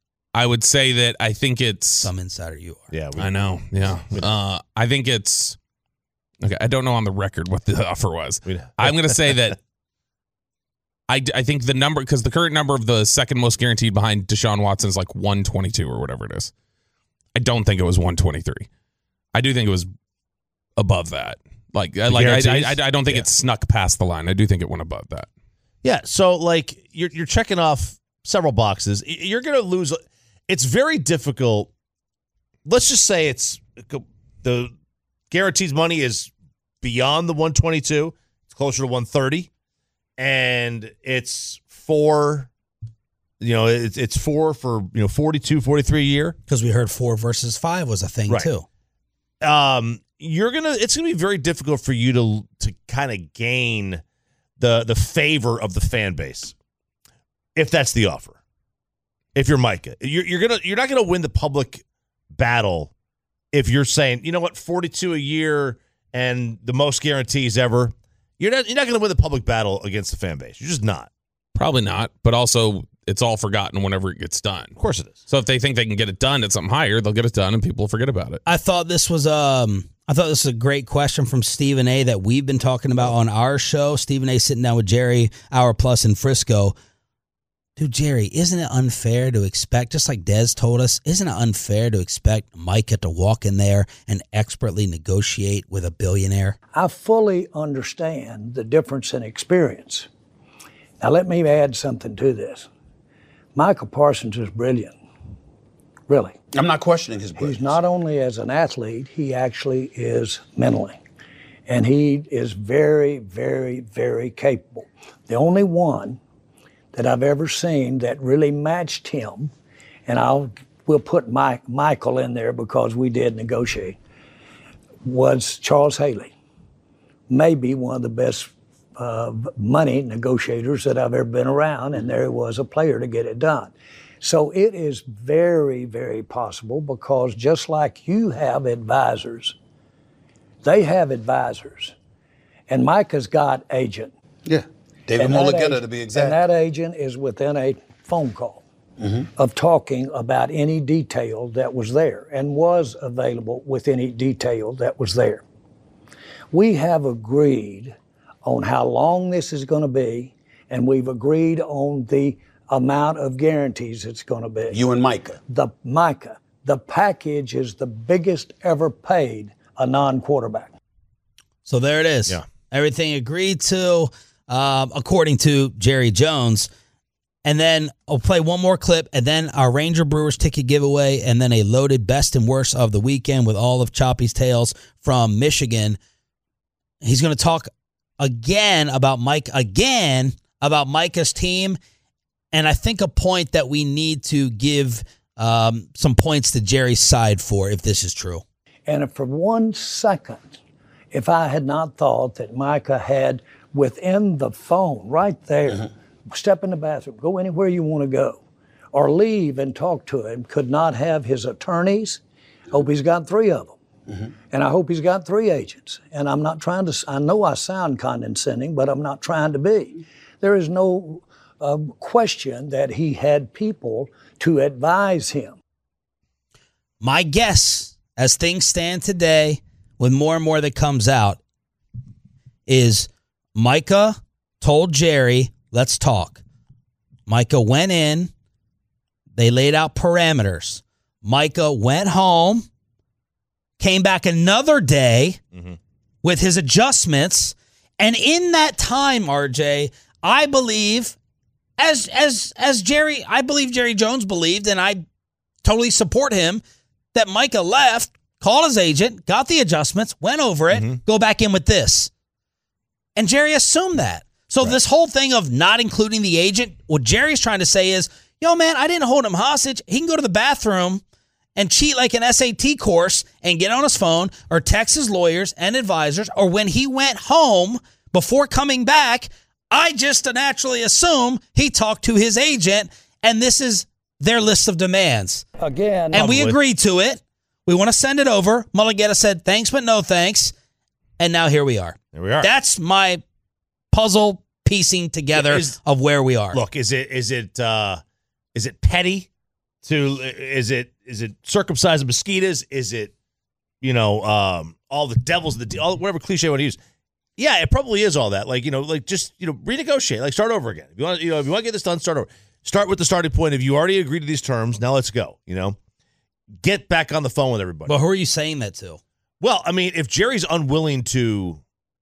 I would say that I think it's some insider you are. Yeah, I know. Yeah, uh, I think it's okay. I don't know on the record what the offer was. I'm going to say that I, I think the number because the current number of the second most guaranteed behind Deshaun Watson is like one twenty-two or whatever it is. I don't think it was one twenty-three. I do think it was above that. Like, I, like I, I, I don't think Yeah. it snuck past the line. I do think it went above that. Yeah, so like you're you're checking off several boxes. Y- You're going to lose. It's very difficult. Let's just say it's the guaranteed money is beyond the one twenty-two. It's closer to one thirty, and it's four. You know, it's it's four for you know forty-two, forty-three a year. Because we heard four versus five was a thing Right. too. Um, you're gonna. It's gonna be very difficult for you to to kind of gain the the favor of the fan base if that's the offer. If you're Micah, you're you're gonna you're not gonna win the public battle if you're saying, you know what, forty-two a year and the most guarantees ever. You're not you're not gonna win the public battle against the fan base. You're just not. Probably not, but also it's all forgotten whenever it gets done. Of course it is. So if they think they can get it done at something higher, they'll get it done and people will forget about it. I thought this was um I thought this was a great question from Stephen A that we've been talking about on our show. Stephen A sitting down with Jerry, Hour Plus in Frisco. Dude, Jerry, isn't it unfair to expect, just like Dez told us, isn't it unfair to expect Micah to walk in there and expertly negotiate with a billionaire? I fully understand the difference in experience. Now, let me add something to this. Micah Parsons is brilliant, really. I'm not questioning his brilliance. He's not only as an athlete, he actually is mentally. And he is very, very, very capable. The only one that I've ever seen that really matched him, and I'll we'll put Mike, Michael in there because we did negotiate, was Charles Haley. Maybe one of the best uh, money negotiators that I've ever been around, and there was a player to get it done. So it is very, very possible because just like you have advisors, they have advisors. And Micah's got agent. Yeah. David Mulligetta, to be exact. And that agent is within a phone call mm-hmm. of talking about any detail that was there and was available with any detail that was there. We have agreed on how long this is going to be, and we've agreed on the amount of guarantees it's going to be. You and Micah. The Micah. The package is the biggest ever paid a non-quarterback. So there it is. Yeah. Everything agreed to. Um, according to Jerry Jones. And then I'll play one more clip, and then our Ranger Brewers ticket giveaway, and then a loaded best and worst of the weekend with all of Choppy's tales from Michigan. He's going to talk again about Mike, again about Micah's team, and I think a point that we need to give um, some points to Jerry's side for if this is true. And for one second, if I had not thought that Micah had within the phone, right there, mm-hmm. step in the bathroom, go anywhere you want to go, or leave and talk to him, could not have his attorneys. Hope he's got three of them. Mm-hmm. And I hope he's got three agents. And I'm not trying to, I know I sound condescending, but I'm not trying to be. There is no uh, question that he had people to advise him. My guess, as things stand today, with more and more that comes out, is Micah told Jerry, let's talk. Micah went in. They laid out parameters. Micah went home, came back another day mm-hmm. with his adjustments. And in that time, R J, I believe, as as as Jerry, I believe Jerry Jones believed, and I totally support him, that Micah left, called his agent, got the adjustments, went over it, mm-hmm. go back in with this. And Jerry assumed that. So right. this whole thing of not including the agent, what Jerry's trying to say is, yo, man, I didn't hold him hostage. He can go to the bathroom and cheat like an S A T course and get on his phone or text his lawyers and advisors. Or when he went home before coming back, I just naturally assume he talked to his agent, and this is their list of demands. Again. And probably. we agreed to it. We want to send it over. Mulligetta said, thanks, but no thanks. And now here we are. There we are. That's my puzzle piecing together is, of where we are. Look, is it is it uh, is it petty? To is it is it circumcising mosquitoes? Is it you know um, all the devils, the all whatever cliche you want to use? Yeah, it probably is all that. Like you know, like just you know renegotiate, like start over again. If you want, you know, if you want to get this done, start over. Start with the starting point. If you already agreed to these terms, now let's go. You know, get back on the phone with everybody. But who are you saying that to? Well, I mean, if Jerry's unwilling to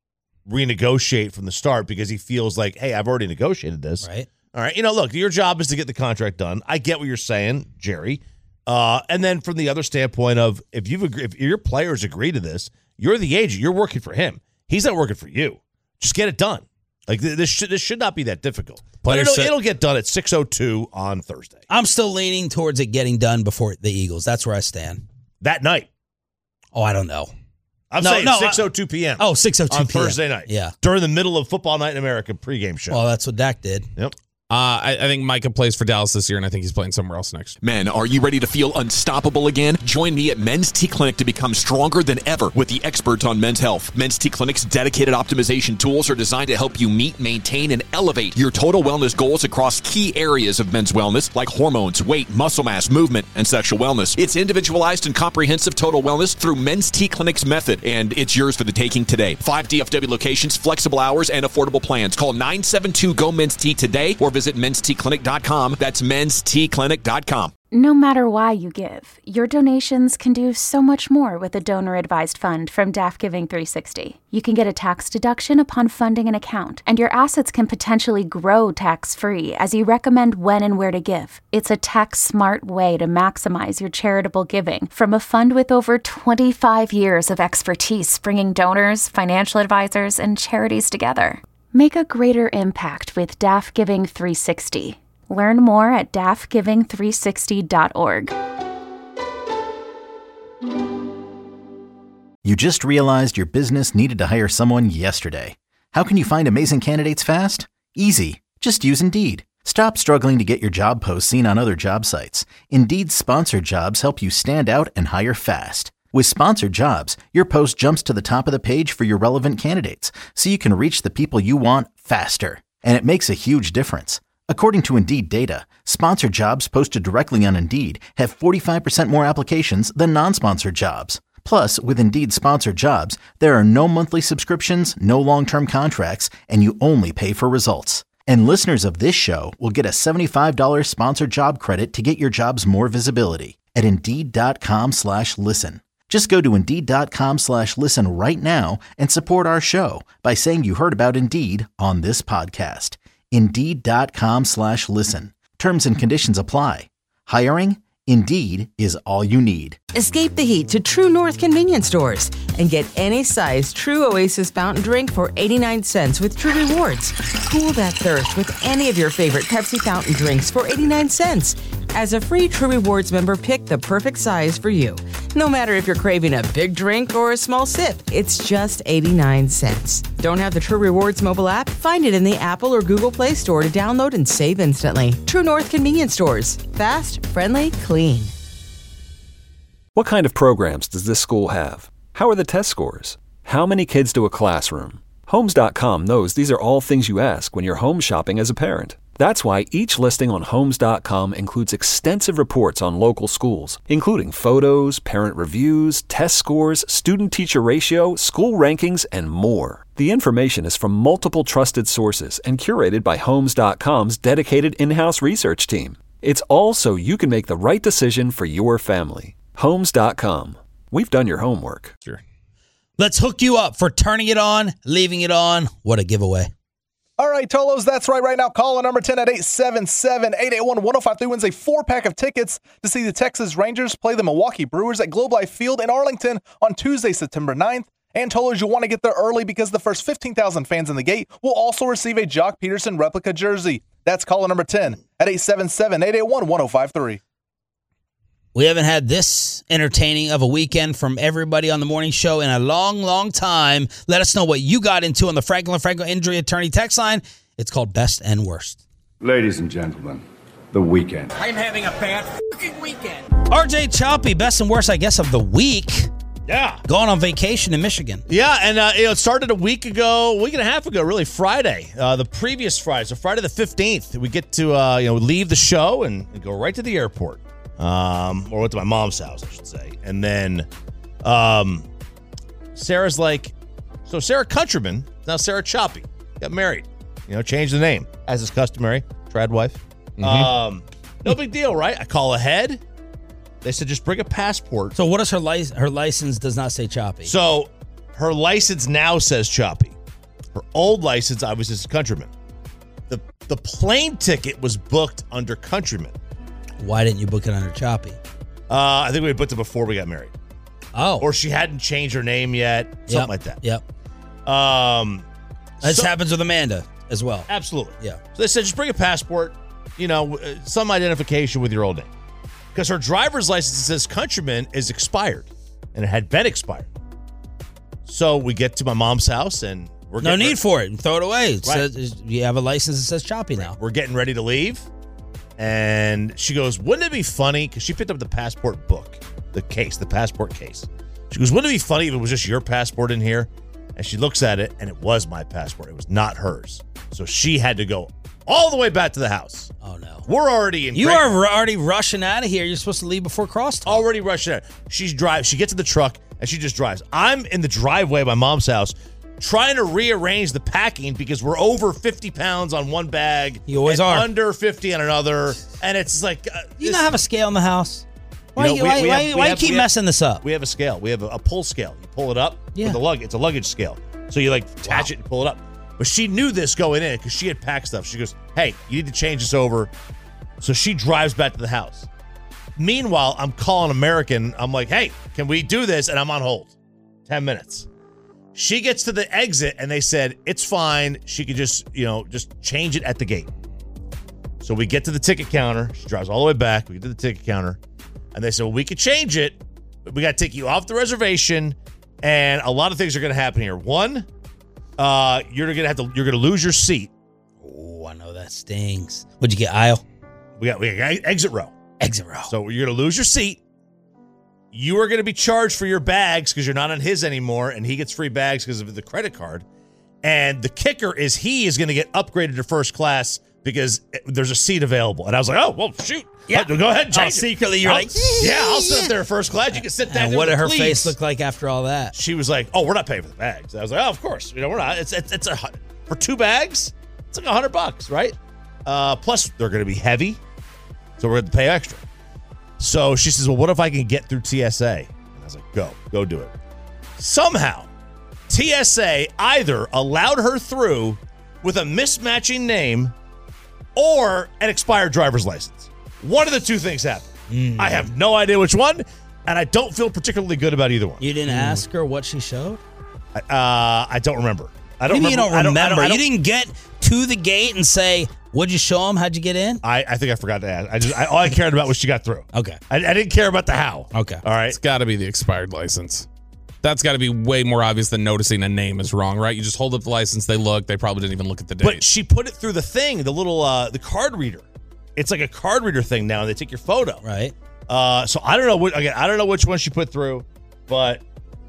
renegotiate from the start because he feels like, hey, I've already negotiated this. Right. All right. You know, look, your job is to get the contract done. I get what you're saying, Jerry. Uh, and then from the other standpoint of if you've agree, if your players agree to this, you're the agent. You're working for him. He's not working for you. Just get it done. Like this should this should not be that difficult. But it'll, it'll get done at six oh two on Thursday. I'm still leaning towards it getting done before the Eagles. That's where I stand. That night. Oh, I don't know. I'm no, saying no, six oh two p.m. Oh, six oh two on p.m. Thursday night. Yeah. During the middle of Football Night in America pregame show. Well, that's what Dak did. Yep. Uh, I, I think Micah plays for Dallas this year, and I think he's playing somewhere else next. Men, are you ready to feel unstoppable again? Join me at Men's T Clinic to become stronger than ever with the experts on men's health. Men's T Clinic's dedicated optimization tools are designed to help you meet, maintain, and elevate your total wellness goals across key areas of men's wellness like hormones, weight, muscle mass, movement, and sexual wellness. It's individualized and comprehensive total wellness through Men's T Clinic's method, and it's yours for the taking today. Five D F W locations, flexible hours, and affordable plans. Call nine seven two, G O, Men's T today or visit visit mens t clinic dot com. That's mens t clinic dot com. No matter why you give, your donations can do so much more with a donor-advised fund from D A F Giving three sixty. You can get a tax deduction upon funding an account, and your assets can potentially grow tax-free as you recommend when and where to give. It's a tax-smart way to maximize your charitable giving from a fund with over twenty-five years of expertise bringing donors, financial advisors, and charities together. Make a greater impact with D A F Giving three sixty. Learn more at D A F giving three sixty dot org. You just realized your business needed to hire someone yesterday. How can you find amazing candidates fast? Easy. Just use Indeed. Stop struggling to get your job posts seen on other job sites. Indeed's sponsored jobs help you stand out and hire fast. With sponsored jobs, your post jumps to the top of the page for your relevant candidates, so you can reach the people you want faster. And it makes a huge difference. According to Indeed data, sponsored jobs posted directly on Indeed have forty-five percent more applications than non-sponsored jobs. Plus, with Indeed sponsored jobs, there are no monthly subscriptions, no long-term contracts, and you only pay for results. And listeners of this show will get a seventy-five dollars sponsored job credit to get your jobs more visibility at Indeed.com slash listen. Just go to Indeed.com slash listen right now and support our show by saying you heard about Indeed on this podcast. Indeed.com slash listen. Terms and conditions apply. Hiring? Indeed is all you need. Escape the heat to True North convenience stores and get any size True Oasis fountain drink for eighty-nine cents with True Rewards. Cool that thirst with any of your favorite Pepsi fountain drinks for eighty-nine cents. As a free True Rewards member, pick the perfect size for you. No matter if you're craving a big drink or a small sip, it's just eighty-nine cents. Don't have the True Rewards mobile app? Find it in the Apple or Google Play Store to download and save instantly. True North convenience stores. Fast, friendly, clean. What kind of programs does this school have? How are the test scores? How many kids do a classroom? Homes dot com knows these are all things you ask when you're home shopping as a parent. That's why each listing on Homes dot com includes extensive reports on local schools, including photos, parent reviews, test scores, student-teacher ratio, school rankings, and more. The information is from multiple trusted sources and curated by Homes dot com's dedicated in-house research team. It's all so you can make the right decision for your family. Homes dot com. We've done your homework. Sure. Let's hook you up for turning it on, leaving it on. What a giveaway. All right, Tolos, that's right. Right now, caller number ten at eight seven seven, eight eight one, one oh five three wins a four-pack of tickets to see the Texas Rangers play the Milwaukee Brewers at Globe Life Field in Arlington on Tuesday, September ninth. And Tolos, you want to get there early because the first fifteen thousand fans in the gate will also receive a Jock Peterson replica jersey. That's caller number ten at eight seven seven, eight eight one, one oh five three. We haven't had this entertaining of a weekend from everybody on the morning show in a long, long time. Let us know what you got into on the Franklin Franco Injury Attorney text line. It's called Best and Worst. Ladies and gentlemen, the weekend. I'm having a bad fucking weekend. R J Choppy, Best and Worst, I guess, of the week. Yeah. Going on vacation in Michigan. Yeah, and uh, you know, it started a week ago, a week and a half ago, really, Friday. Uh, the previous Friday, so Friday the fifteenth, we get to uh, you know leave the show and, and go right to the airport. Um, or went to my mom's house, I should say. And then um, Sarah's like, so Sarah Countryman, now Sarah Choppy, got married. You know, changed the name, as is customary. Trad wife. Mm-hmm. Um, no big deal, right? I call ahead. They said just bring a passport. So what is her license? Her license does not say Choppy. So her license now says Choppy. Her old license, I was just Countryman. The the plane ticket was booked under Countryman. Why didn't you book it under Choppy? Uh, I think we booked it before we got married. Oh. Or she hadn't changed her name yet. Something yep. like that. Yep. Um, this so, happens with Amanda as well. Absolutely. Yeah. So they said just bring a passport, you know, some identification with your old name. Because her driver's license that says Countryman is expired. And it had been expired. So we get to my mom's house and we're No need ready. for it. Throw it away. It Right. says, you have a license that says Choppy now. We're getting ready to leave. And she goes, wouldn't it be funny? Because she picked up the passport book, the case, the passport case. She goes, wouldn't it be funny if it was just your passport in here? And she looks at it, and it was my passport. It was not hers. So she had to go all the way back to the house. Oh, no. We're already in. You great- are already rushing out of here. You're supposed to leave before crosstalk. Already rushing out. She's drive. She gets to the truck, and she just drives. I'm in the driveway of my mom's house, trying to rearrange the packing because we're over fifty pounds on one bag. You always and are. Under fifty on another. And it's like. Uh, you this, don't have a scale in the house? Why, you know, you, we, why, we why, have, why we you have, keep we messing have, this up? We have a scale. We have a, a pull scale. You pull it up Yeah. with the luggage. It's a luggage scale. So you like attach wow. it and pull it up. But she knew this going in because she had packed stuff. She goes, hey, you need to change this over. So she drives back to the house. Meanwhile, I'm calling American. I'm like, hey, can we do this? And I'm on hold. ten minutes. She gets to the exit and they said, it's fine. She could just, you know, just change it at the gate. So we get to the ticket counter. She drives all the way back. We get to the ticket counter. And they said, well, we could change it, but we got to take you off the reservation. And a lot of things are going to happen here. One, uh, you're going to have to, you're going to lose your seat. Oh, I know that stings. What'd you get, aisle? We got, we got exit row. Exit row. So you're going to lose your seat. You are going to be charged for your bags because you're not on his anymore, and he gets free bags because of the credit card. And the kicker is he is going to get upgraded to first class because there's a seat available. And I was like, oh, well, shoot. Yeah. Go ahead and change oh, it. secretly, you're I'll, like, yeah, I'll sit up there first class. You can sit down and there. what did her please. face look like after all that? She was like, oh, we're not paying for the bags. I was like, oh, of course. You know, we're not. It's it's, it's a for two bags, it's like a hundred bucks, right? Uh, plus, they're going to be heavy, so we're going to pay extra. So she says, well, what if I can get through T S A? And I was like, go, go do it. Somehow, T S A either allowed her through with a mismatching name or an expired driver's license. One of the two things happened. Mm. I have no idea which one, and I don't feel particularly good about either one. You didn't mm. ask her what she showed? Uh, I don't remember. I don't Maybe remember. you don't remember. I don't, I don't, you didn't get to the gate and say, what'd you show him? How'd you get in? I, I think I forgot to ask. I just I, all I cared about was she got through. Okay. I, I didn't care about the how. Okay. All right. It's got to be the expired license. That's got to be way more obvious than noticing a name is wrong, right? You just hold up the license, they look, they probably didn't even look at the date. But she put it through the thing, the little uh, the card reader. It's like a card reader thing now, and they take your photo. Right. Uh, so I don't know what again. I don't know which one she put through, but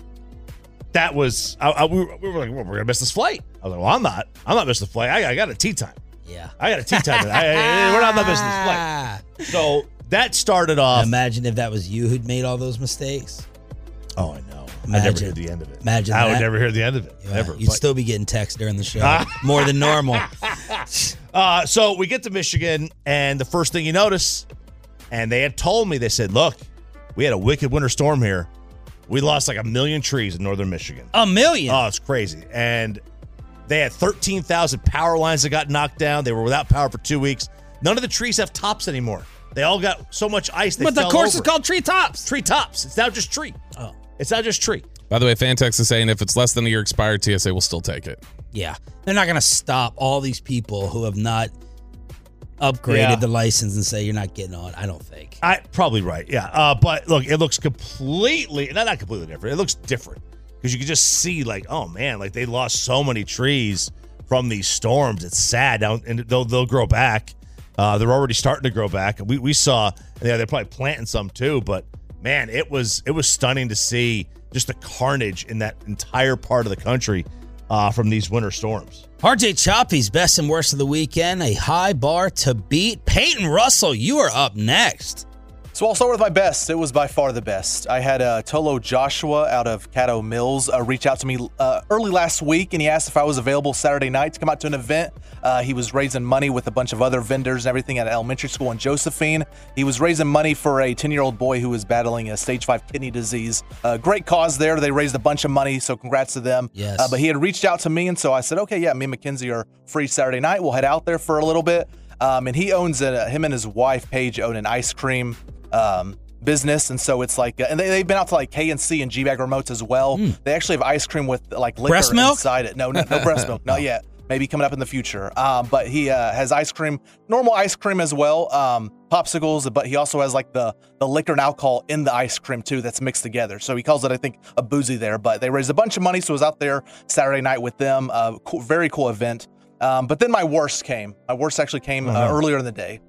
that was I, I, we, were, we were like, well, we're gonna miss this flight. I was like, well, I'm not. I'm not missing the flight. I, I got a tea time. Yeah. I got a tea time. I, I, we're not, not missing this flight. So that started off. Imagine if that was you who'd made all those mistakes. Oh, I know. Imagine, I never hear the end of it. Imagine I that. would never hear the end of it. Yeah, Never. You'd but, still be getting texts during the show more than normal. uh, so we get to Michigan, and the first thing you notice, and they had told me, they said, look, we had a wicked winter storm here. We lost like a million trees in northern Michigan. A million? Oh, it's crazy. And they had thirteen thousand power lines that got knocked down. They were without power for two weeks. None of the trees have tops anymore. They all got so much ice they But fell the course over. is called Tree Tops. Tree Tops. It's now just tree. Oh. It's not just tree. By the way, Fantex is saying if it's less than a year expired, T S A will still take it. Yeah. They're not going to stop all these people who have not upgraded Yeah. the license and say you're not getting on. I don't think. I probably right. Yeah. Uh, but look, it looks completely not not completely different. It looks different because you can just see like, oh man, like they lost so many trees from these storms. It's sad. Now, and they'll they'll grow back. Uh, they're already starting to grow back. We we saw. Yeah, they're probably planting some too. But man, it was it was stunning to see just the carnage in that entire part of the country uh, from these winter storms. R J Choppy's best and worst of the weekend, a high bar to beat. Peyton Russell, you are up next. So I'll start with my best. It was by far the best. I had uh, Tolo Joshua out of Caddo Mills uh, reach out to me uh, early last week, and he asked if I was available Saturday night to come out to an event. Uh, he was raising money with a bunch of other vendors and everything at an elementary school in Josephine. He was raising money for a ten-year-old boy who was battling a stage five kidney disease. Uh, great cause there. They raised a bunch of money, so congrats to them. Yes. Uh, but he had reached out to me, and so I said, okay, yeah, me and Mackenzie are free Saturday night. We'll head out there for a little bit. Um, and he owns, a, him and his wife, Paige, own an ice cream um, business, and so it's like, uh, and they, they've been out to like K N C and G-Bag remotes as well. Mm. They actually have ice cream with like liquor breast milk? inside it. No, no, no breast milk, not yet. Maybe coming up in the future. Um, but he uh, has ice cream, normal ice cream as well, um, popsicles, but he also has like the the liquor and alcohol in the ice cream too that's mixed together. So he calls it, I think, a boozy there. But they raised a bunch of money, so I was out there Saturday night with them. Uh, cool, very cool event. Um, but then my worst came. My worst actually came uh, uh-huh. earlier in the day.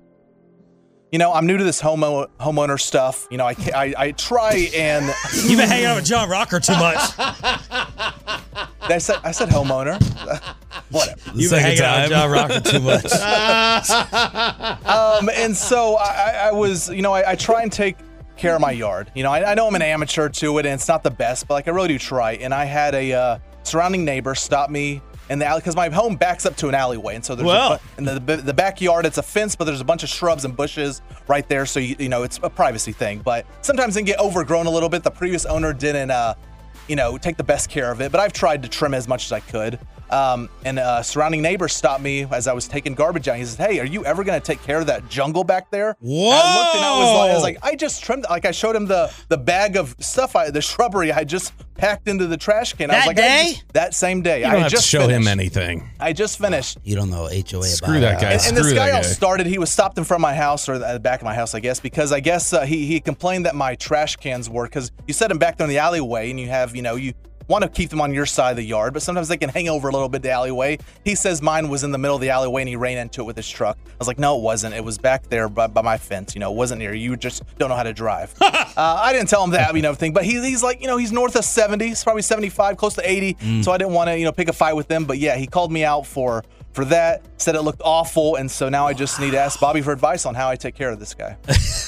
You know, I'm new to this home homeowner stuff. You know, I, I, I try and... You've been hanging out with John Rocker too much. I said I said homeowner. Whatever. You've been hanging out with John Rocker too much. um, and so I, I was, you know, I, I try and take care of my yard. You know, I, I know I'm an amateur to it, and it's not the best, but like I really do try. And I had a uh, surrounding neighbors stopped me in the alley because my home backs up to an alleyway, and so there's Well. a, bu- in the, the backyard it's a fence, but there's a bunch of shrubs and bushes right there, so you, you know it's a privacy thing. But sometimes they can get overgrown a little bit. The previous owner didn't, uh, you know, take the best care of it, but I've tried to trim as much as I could. Um, and uh, surrounding neighbors stopped me as I was taking garbage out. He says, "Hey, are you ever going to take care of that jungle back there?" Whoa! And I looked and I was like, I was like, I just trimmed. Like I showed him the the bag of stuff, I, the shrubbery I just packed into the trash can. I was That like, I day? just- that same day. You don't I have just to show finished. him anything. I just finished. You don't know H O A Screw about that it. guy. And, and this Screw guy that all guy. started. He was stopped in front of my house or at the back of my house, I guess, because I guess uh, he he complained that my trash cans were because you set them back there in the alleyway, and you have you know you want to keep them on your side of the yard, but sometimes they can hang over a little bit the alleyway. He says mine was in the middle of the alleyway and he ran into it with his truck. I was like, no, it wasn't. It was back there by, by my fence. You know, it wasn't near. You just don't know how to drive. uh, I didn't tell him that, you know, thing, but he, he's like, you know, he's north of seventy, he's probably seventy-five, close to eighty. Mm. So I didn't want to, you know, pick a fight with him. But yeah, he called me out for for that, said it looked awful. And so now I just need to ask Bobby for advice on how I take care of this guy.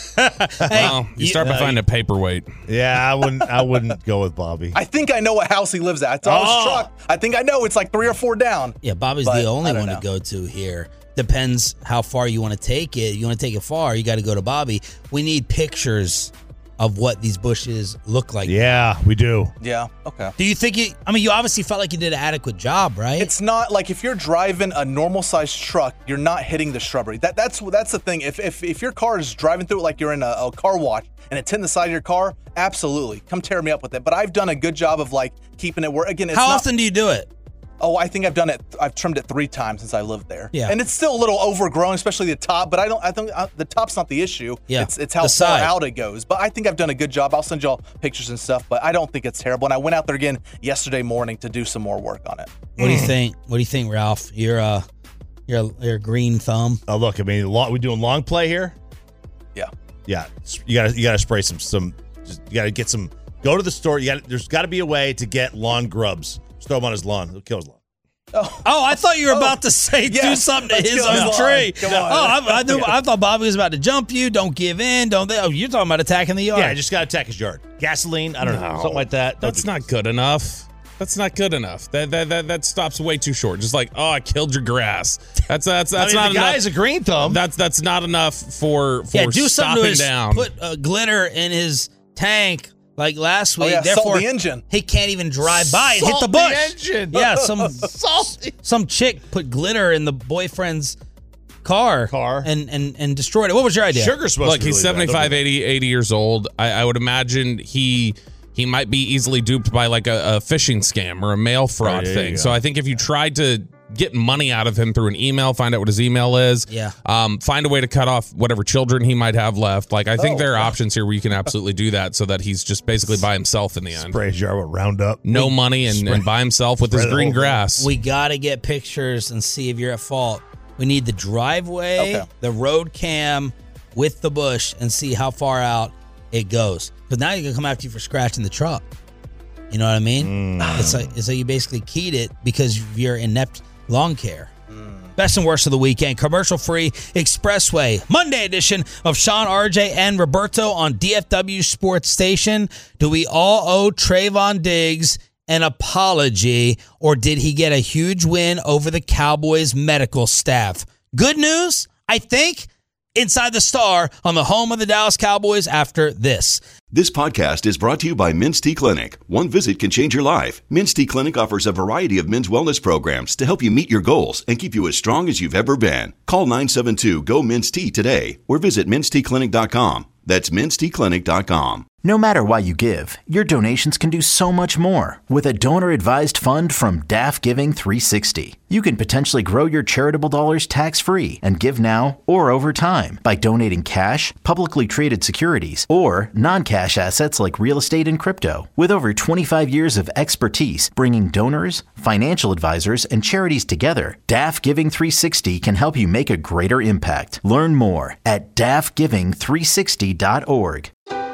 Well, you start by finding a paperweight. Yeah, I wouldn't. I wouldn't go with Bobby. I think I know what house he lives at. I saw Oh. his truck. I think I know it's like three or four down. Yeah, Bobby's But the only I don't one know. to go to here. Depends how far you want to take it. You want to take it far, you got to go to Bobby. We need pictures of what these bushes look like. Yeah, we do. Yeah, okay. Do you think you, I mean, you obviously felt like you did an adequate job, right? It's not like if you're driving a normal sized truck, you're not hitting the shrubbery. That that's that's the thing. If if, if your car is driving through it like you're in a, a car wash and it's hitting the side of your car, absolutely, come tear me up with it. But I've done a good job of like keeping it where again. It's How not, often do you do it? Oh, I think I've done it. I've trimmed it three times since I lived there. Yeah. and it's still a little overgrown, especially the top. But I don't. I think uh, the top's not the issue. Yeah, it's it's how the far side. out it goes. But I think I've done a good job. I'll send y'all pictures and stuff. But I don't think it's terrible. And I went out there again yesterday morning to do some more work on it. What do you think? What do you think, Ralph? You're a you're a, you're a green thumb. Oh, look, I mean, long, we doing long play here. Yeah, yeah. You got to you got to spray some some. Just, you got to get some. Go to the store. You got. There's got to be a way to get lawn grubs. Just throw them on his lawn. It'll kill his lawn. Oh, I thought you were about to say do yes, something to let's his go. own Come on, tree. come Oh, on. I, I, knew, I thought Bobby was about to jump you. Don't give in. Don't. They, oh, you're talking about attacking the yard. Yeah, I just got to attack his yard. Gasoline. I don't know. No. Something like that. Don't That's do- not good enough. That's not good enough. That that that, that stops way too short. Just like, oh, I killed your grass. That's that's that's I mean, not the enough. guy's a green thumb. That's that's not enough for for yeah, do something stopping to his. down. Put uh, glitter in his tank like last Oh, week. yeah, salt Therefore, the engine. he can't even drive by and hit Salt the the bush. engine. Yeah, some Salty. some chick put glitter in the boyfriend's car, Car. and and and destroyed it. What was your idea? Sugar's supposed Look, to be he's really bad. Don't seventy-five, do eighty, eighty years old. I, I would imagine he he might be easily duped by like a, a phishing scam or a mail fraud Oh, there you thing. go. So I think if you tried to get money out of him through an email, find out what his email is, Yeah. um, find a way to cut off whatever children he might have left. Like I think Oh, there are wow. options here where you can absolutely do that so that he's just basically by himself in the end. Spray his yard with Roundup. No money and, and by himself with his Spray the green whole thing. grass. We got to get pictures and see if you're at fault. We need the driveway, Okay. the road cam with the bush, and see how far out it goes. Because now you're going to come after you for scratching the truck. You know what I mean? Mm. It's like it's like you basically keyed it because of your inept lawn care. Best and worst of the weekend. Commercial-free Expressway. Monday edition of Sean, R J, and Roberto on D F W Sports Station. Do we all owe Trayvon Diggs an apology, or did he get a huge win over the Cowboys medical staff? Good news, I think, inside the Star on the home of the Dallas Cowboys after this. This podcast is brought to you by Men's T Clinic. One visit can change your life. Men's T Clinic offers a variety of men's wellness programs to help you meet your goals and keep you as strong as you've ever been. Call nine seven two, G O, Men's T today or visit mens t clinic dot com. That's mens t clinic dot com. No matter why you give, your donations can do so much more with a donor-advised fund from D A F Giving three sixty. You can potentially grow your charitable dollars tax-free and give now or over time by donating cash, publicly traded securities, or non-cash assets like real estate and crypto. With over twenty-five years of expertise bringing donors, financial advisors, and charities together, D A F Giving three sixty can help you make a greater impact. Learn more at D A F giving three sixty dot org.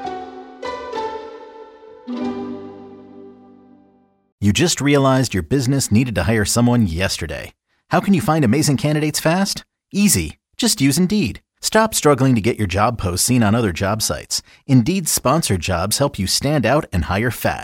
You just realized your business needed to hire someone yesterday. How can you find amazing candidates fast? Easy. Just use Indeed. Stop struggling to get your job posts seen on other job sites. Indeed's sponsored jobs help you stand out and hire fast.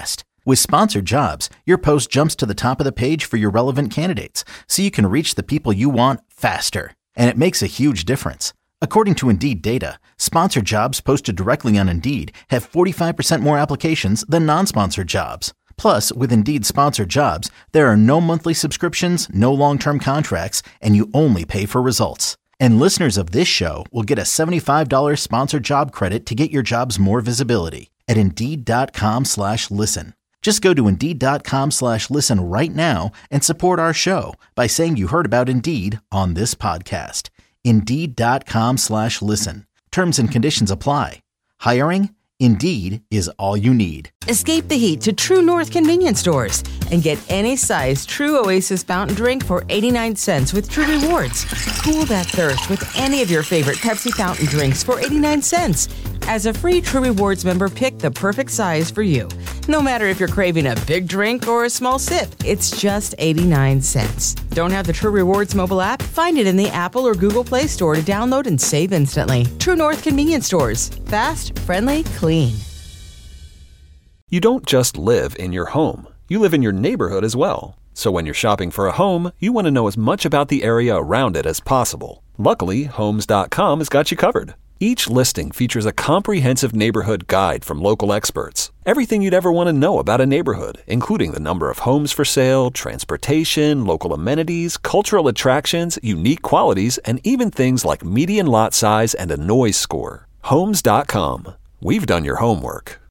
With Sponsored Jobs, your post jumps to the top of the page for your relevant candidates, so you can reach the people you want faster. And it makes a huge difference. According to Indeed data, sponsored jobs posted directly on Indeed have forty-five percent more applications than non-sponsored jobs. Plus, with Indeed Sponsored Jobs, there are no monthly subscriptions, no long-term contracts, and you only pay for results. And listeners of this show will get a seventy-five dollars sponsored job credit to get your jobs more visibility at Indeed.com slash listen. Just go to Indeed.com slash listen right now and support our show by saying you heard about Indeed on this podcast. Indeed.com slash listen. Terms and conditions apply. Hiring? Indeed is all you need. Escape the heat to True North convenience stores and get any size True Oasis fountain drink for eighty-nine cents with True Rewards. Cool that thirst with any of your favorite Pepsi fountain drinks for eighty-nine cents. As a free True Rewards member, pick the perfect size for you. No matter if you're craving a big drink or a small sip, it's just eighty-nine cents. Don't have the True Rewards mobile app? Find it in the Apple or Google Play Store to download and save instantly. True North convenience stores. Fast, friendly, clean. You don't just live in your home. You live in your neighborhood as well. So when you're shopping for a home, you want to know as much about the area around it as possible. Luckily, Homes dot com has got you covered. Each listing features a comprehensive neighborhood guide from local experts. Everything you'd ever want to know about a neighborhood, including the number of homes for sale, transportation, local amenities, cultural attractions, unique qualities, and even things like median lot size and a noise score. Homes dot com. We've done your homework.